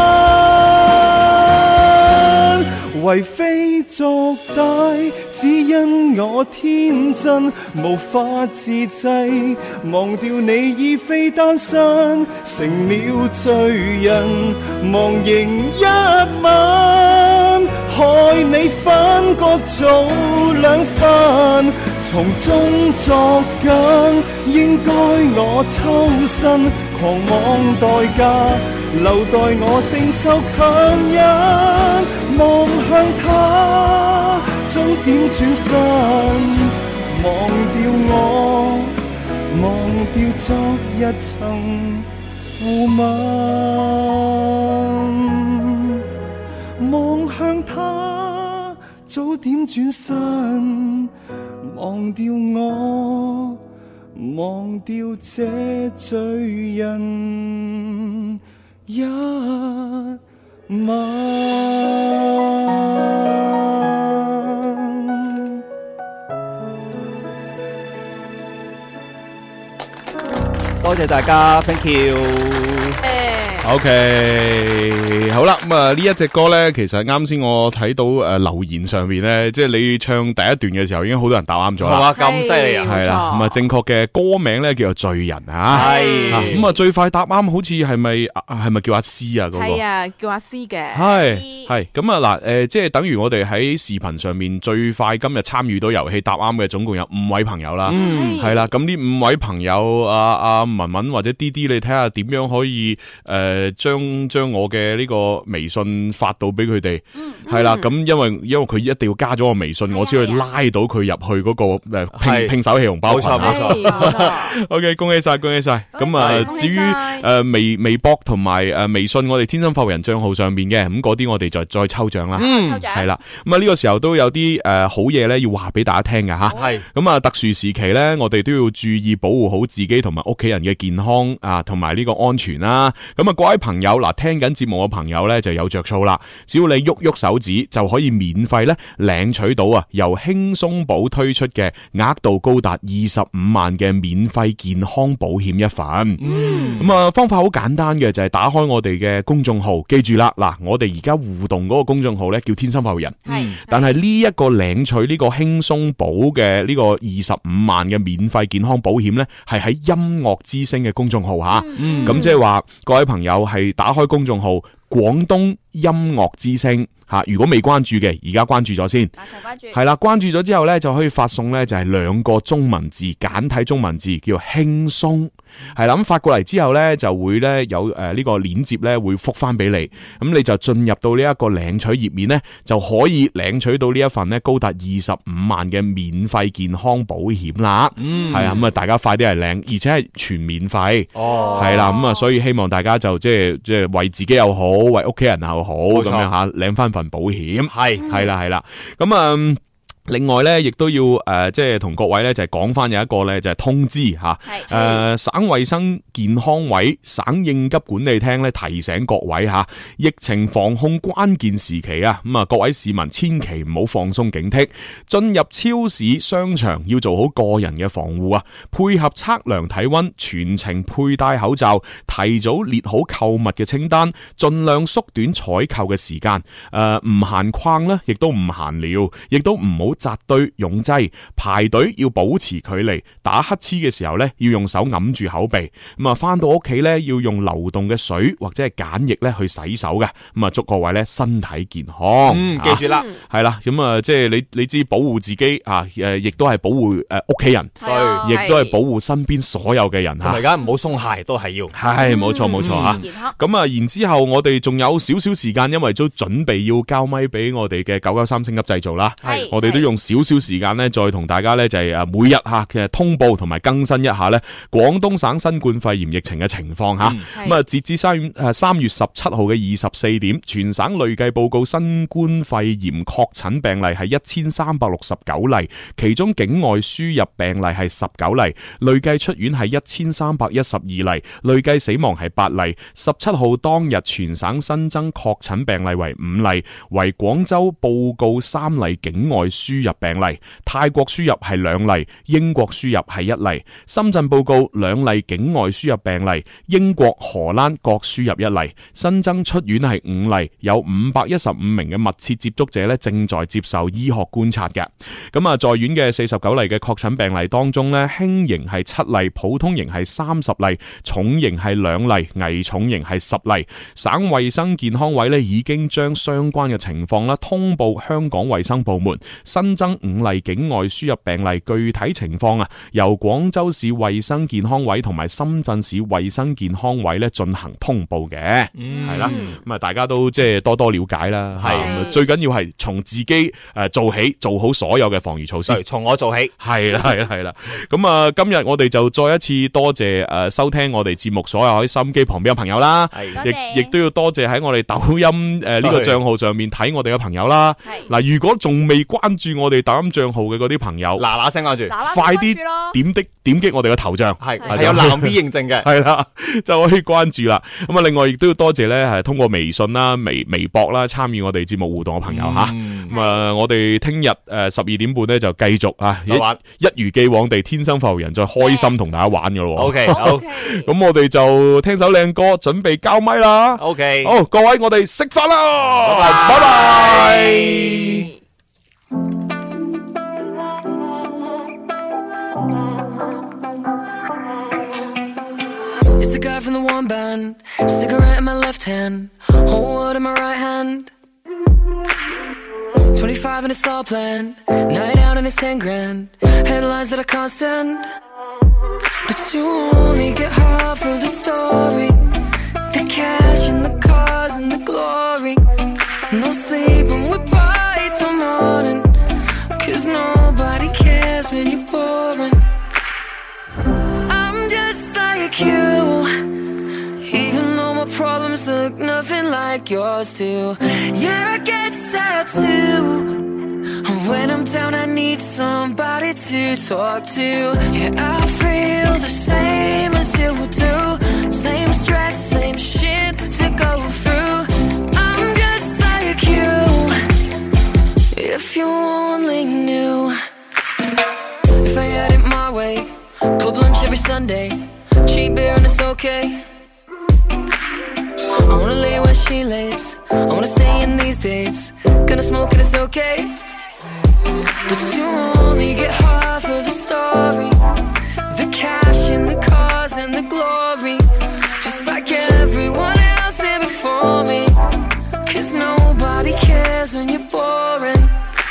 為非作歹，只因我天真無法自制，忘掉你已非單身，成了罪人，忘形一吻，害你分割做兩份，從中作梗，應該我抽身，狂妄代價，留待我承受強忍。望向他，早點轉身，忘掉我，忘掉昨日曾互吻。望向他，早點轉身，忘掉我，忘掉這罪人一吻。 多多謝大家 ，thank you。 OK， 好啦，咁啊呢一隻歌咧，其實啱先我睇到留言上面咧，即係你唱第一段嘅時候，已經好多人答啱咗啦。 哇，咁犀利啊！ 係啦，咁啊正確嘅歌名咧叫做罪人啊。係咁啊最快答啱，好似係咪叫阿詩啊？嗰個係啊，叫阿詩嘅。 係咁啊嗱，即係等於我哋喺視頻上面最快今日參與到遊戲答啱嘅，總共有5位朋友啦。係啦，咁呢5位朋友，阿文文或者 DD，你睇下點樣可以將我嘅呢個微信發到俾佢哋，係啦，咁因為佢一定要加咗我微信，我先可以拉到佢入去嗰個拼手氣紅包群。冇錯。OK， 恭喜晒，恭喜晒。咁啊，至於微博同埋微信，我哋天生發育人賬號上邊嘅，咁嗰啲我哋再抽獎啦。抽獎係啦。咁啊呢個時候都有啲好嘢咧，要話俾大家聽㗎吓。係。咁啊特殊時期咧，我哋都要注意保護好自己同埋屋企人嘅健康啊，同埋呢個安全啦。咁啊各位朋友嗱，聽緊節目嘅朋友咧就有着數啦，只要你喐喐手指就可以免費咧領取到啊由輕鬆保推出嘅額度高達25萬嘅免費健康保險一份。咁啊方法好簡單嘅，就係打開我哋嘅公眾號，記住啦嗱，我哋而家互動嗰個公眾號咧叫天生發育人，但係呢一個領取呢個輕鬆保嘅呢個25萬嘅免費健康保險咧，係喺音樂之聲嘅公眾號吓。咁即係話各位朋友係打開公眾號廣東音樂之聲吓，如果未關注嘅，而家關注咗先。馬上關注。係啦，關注咗之後咧，就可以發送咧就係2個中文字，簡體中文字叫輕鬆。係啦，咁發過嚟之後咧，就會咧有呢個鏈接咧會覆翻俾你，咁你就進入到呢一個領取頁面咧，就可以領取到呢一份咧高達25萬嘅免費健康保險啦。係啊，咁啊大家快啲嚟領，而且係全免費。係啦，咁啊所以希望大家就即係為自己又好，為屋企人又好咁樣吓，領翻份保險。係啦，咁另外咧，亦都要即係同各位咧，就係講翻有一個咧，就係通知吓。省衛生健康委、省應急管理廳咧提醒各位吓，疫情防控關鍵時期啊，咁啊各位市民千祈唔好放鬆警惕，進入超市、商場要做好個人嘅防護啊，配合測量體溫，全程佩戴口罩，提早列好購物嘅清單，盡量縮短採購嘅時間，唔閒逛啦，亦都唔閒聊，亦都唔好扎堆擁擠，排隊要保持距離，打乞嗤嘅時候咧要用手揞住口鼻，咁啊翻到屋企咧要用流動嘅水或者係梘液咧去洗手嘅，咁啊祝各位咧身體健康。 記住啦， 係啦，咁啊即係你知保護自己啊，亦都係保護屋企人，亦都係保護身邊所有嘅人吓。 而家唔好鬆懈，都係要。係冇錯吓。咁啊然之後我哋仲有少少時間，因為都準備要交咪俾我哋嘅993升級製造啦。我哋都用少少時間咧，再同大家咧就係每日吓嘅通報同埋更新一下咧廣東省新冠肺炎疫情嘅情況吓。咁啊，截至3月17號嘅24點，全省累計報告新冠肺炎確診病例係1369例，其中境外輸入病例係19例，累計出院係1312例，累計死亡係8例。17號當日全省新增確診病例為5例，為廣州報告3例境外輸入病例，泰國輸入係2例，英國輸入係1例，深圳報告2例境外輸入病例，英國、荷蘭各輸入1例，新增出院係5例，有515名嘅密切接觸者咧正在接受醫學觀察嘅。咁啊，在院嘅49例嘅確診病例當中咧，輕型係7例，普通型係30例，重型係2例，危重型係10例。省衛生健康委咧已經將相關嘅情況啦通報香港衛生部門。新增5例境外輸入病例，具體情況啊，由廣州市衛生健康委同埋深圳市衛生健康委咧進行通報嘅，係啦，咁啊大家都即係多多了解啦，係最緊要係從自己做起，做好所有嘅防禦措施， 從我做起， 係啦，咁啊今日我哋就再一次多謝收聽我哋節目所有喺收音機旁邊嘅朋友啦，亦都要多謝喺我哋抖音呢個賬號上面睇我哋嘅朋友啦，嗱如果仲未關注注我哋抖音賬號嘅嗰啲朋友， 嗱聲關注， 快啲點擊我哋嘅頭像， 係有藍 V 認證嘅， 係啦，就可以關注啦。咁啊，另外亦都要多謝咧，係通過微信啦、微博啦參與我哋節目互動嘅朋友吓。咁啊，我哋聽日12點半咧就繼續啊，一如既往地天生發育人再開心同大家玩噶咯。 OK， 好， 咁我哋就聽首靚歌，準備交咪啦。 OK， 好，各位我哋食飯啦，拜拜。 It's the guy from the one band, cigarette in my left hand, whole world in my right hand. 25 and it's all planned, night out and it's 10 grand, headlines that I can't stand. But you only get half of the story, the cash and the cars and the glory. No sleep when we're by till morning, 'cause nobody cares when you're boring. I'm just like you, even though my problems look nothing like yours do. Yeah, I get sad too. When I'm down I need somebody to talk to. Yeah, I feel the same as you do. Same stress, same shit to go through. I'm just like you, if you only knew. If I had it my way, pub lunch every Sunday, cheap beer and it's okay. I wanna lay where she lays, I wanna stay in these days. Gonna smoke and it's okay. But you only get half of the story, the cash and the cars and the glory. Just like everyone else here before me, 'cause nobody cares when you're boring.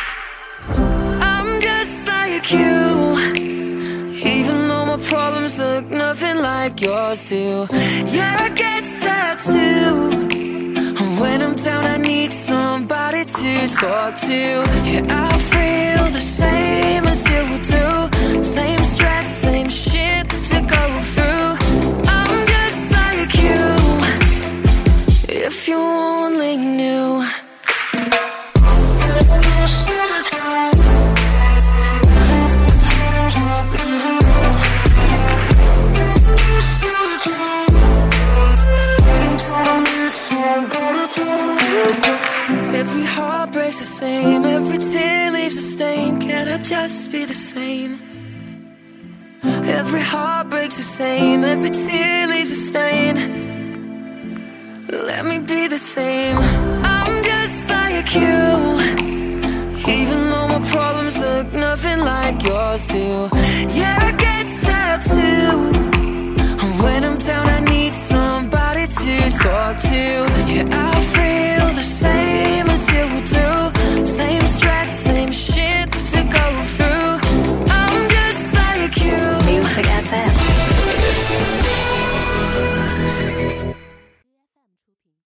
I'm just like you, even though my problems look nothing like yours do. Yeah, I get sad too. When I'm down I need somebody to talk to. Yeah, I feel the same as you do. Same stress, same shit to go through. I'm just like you, if you only knew. Every heart breaks the same, every tear leaves a stain. Can I just be the same? Every heart breaks the same, every tear leaves a stain. Let me be the same. I'm just like you, even though my problems look nothing like yours do. Yeah, I get sad too.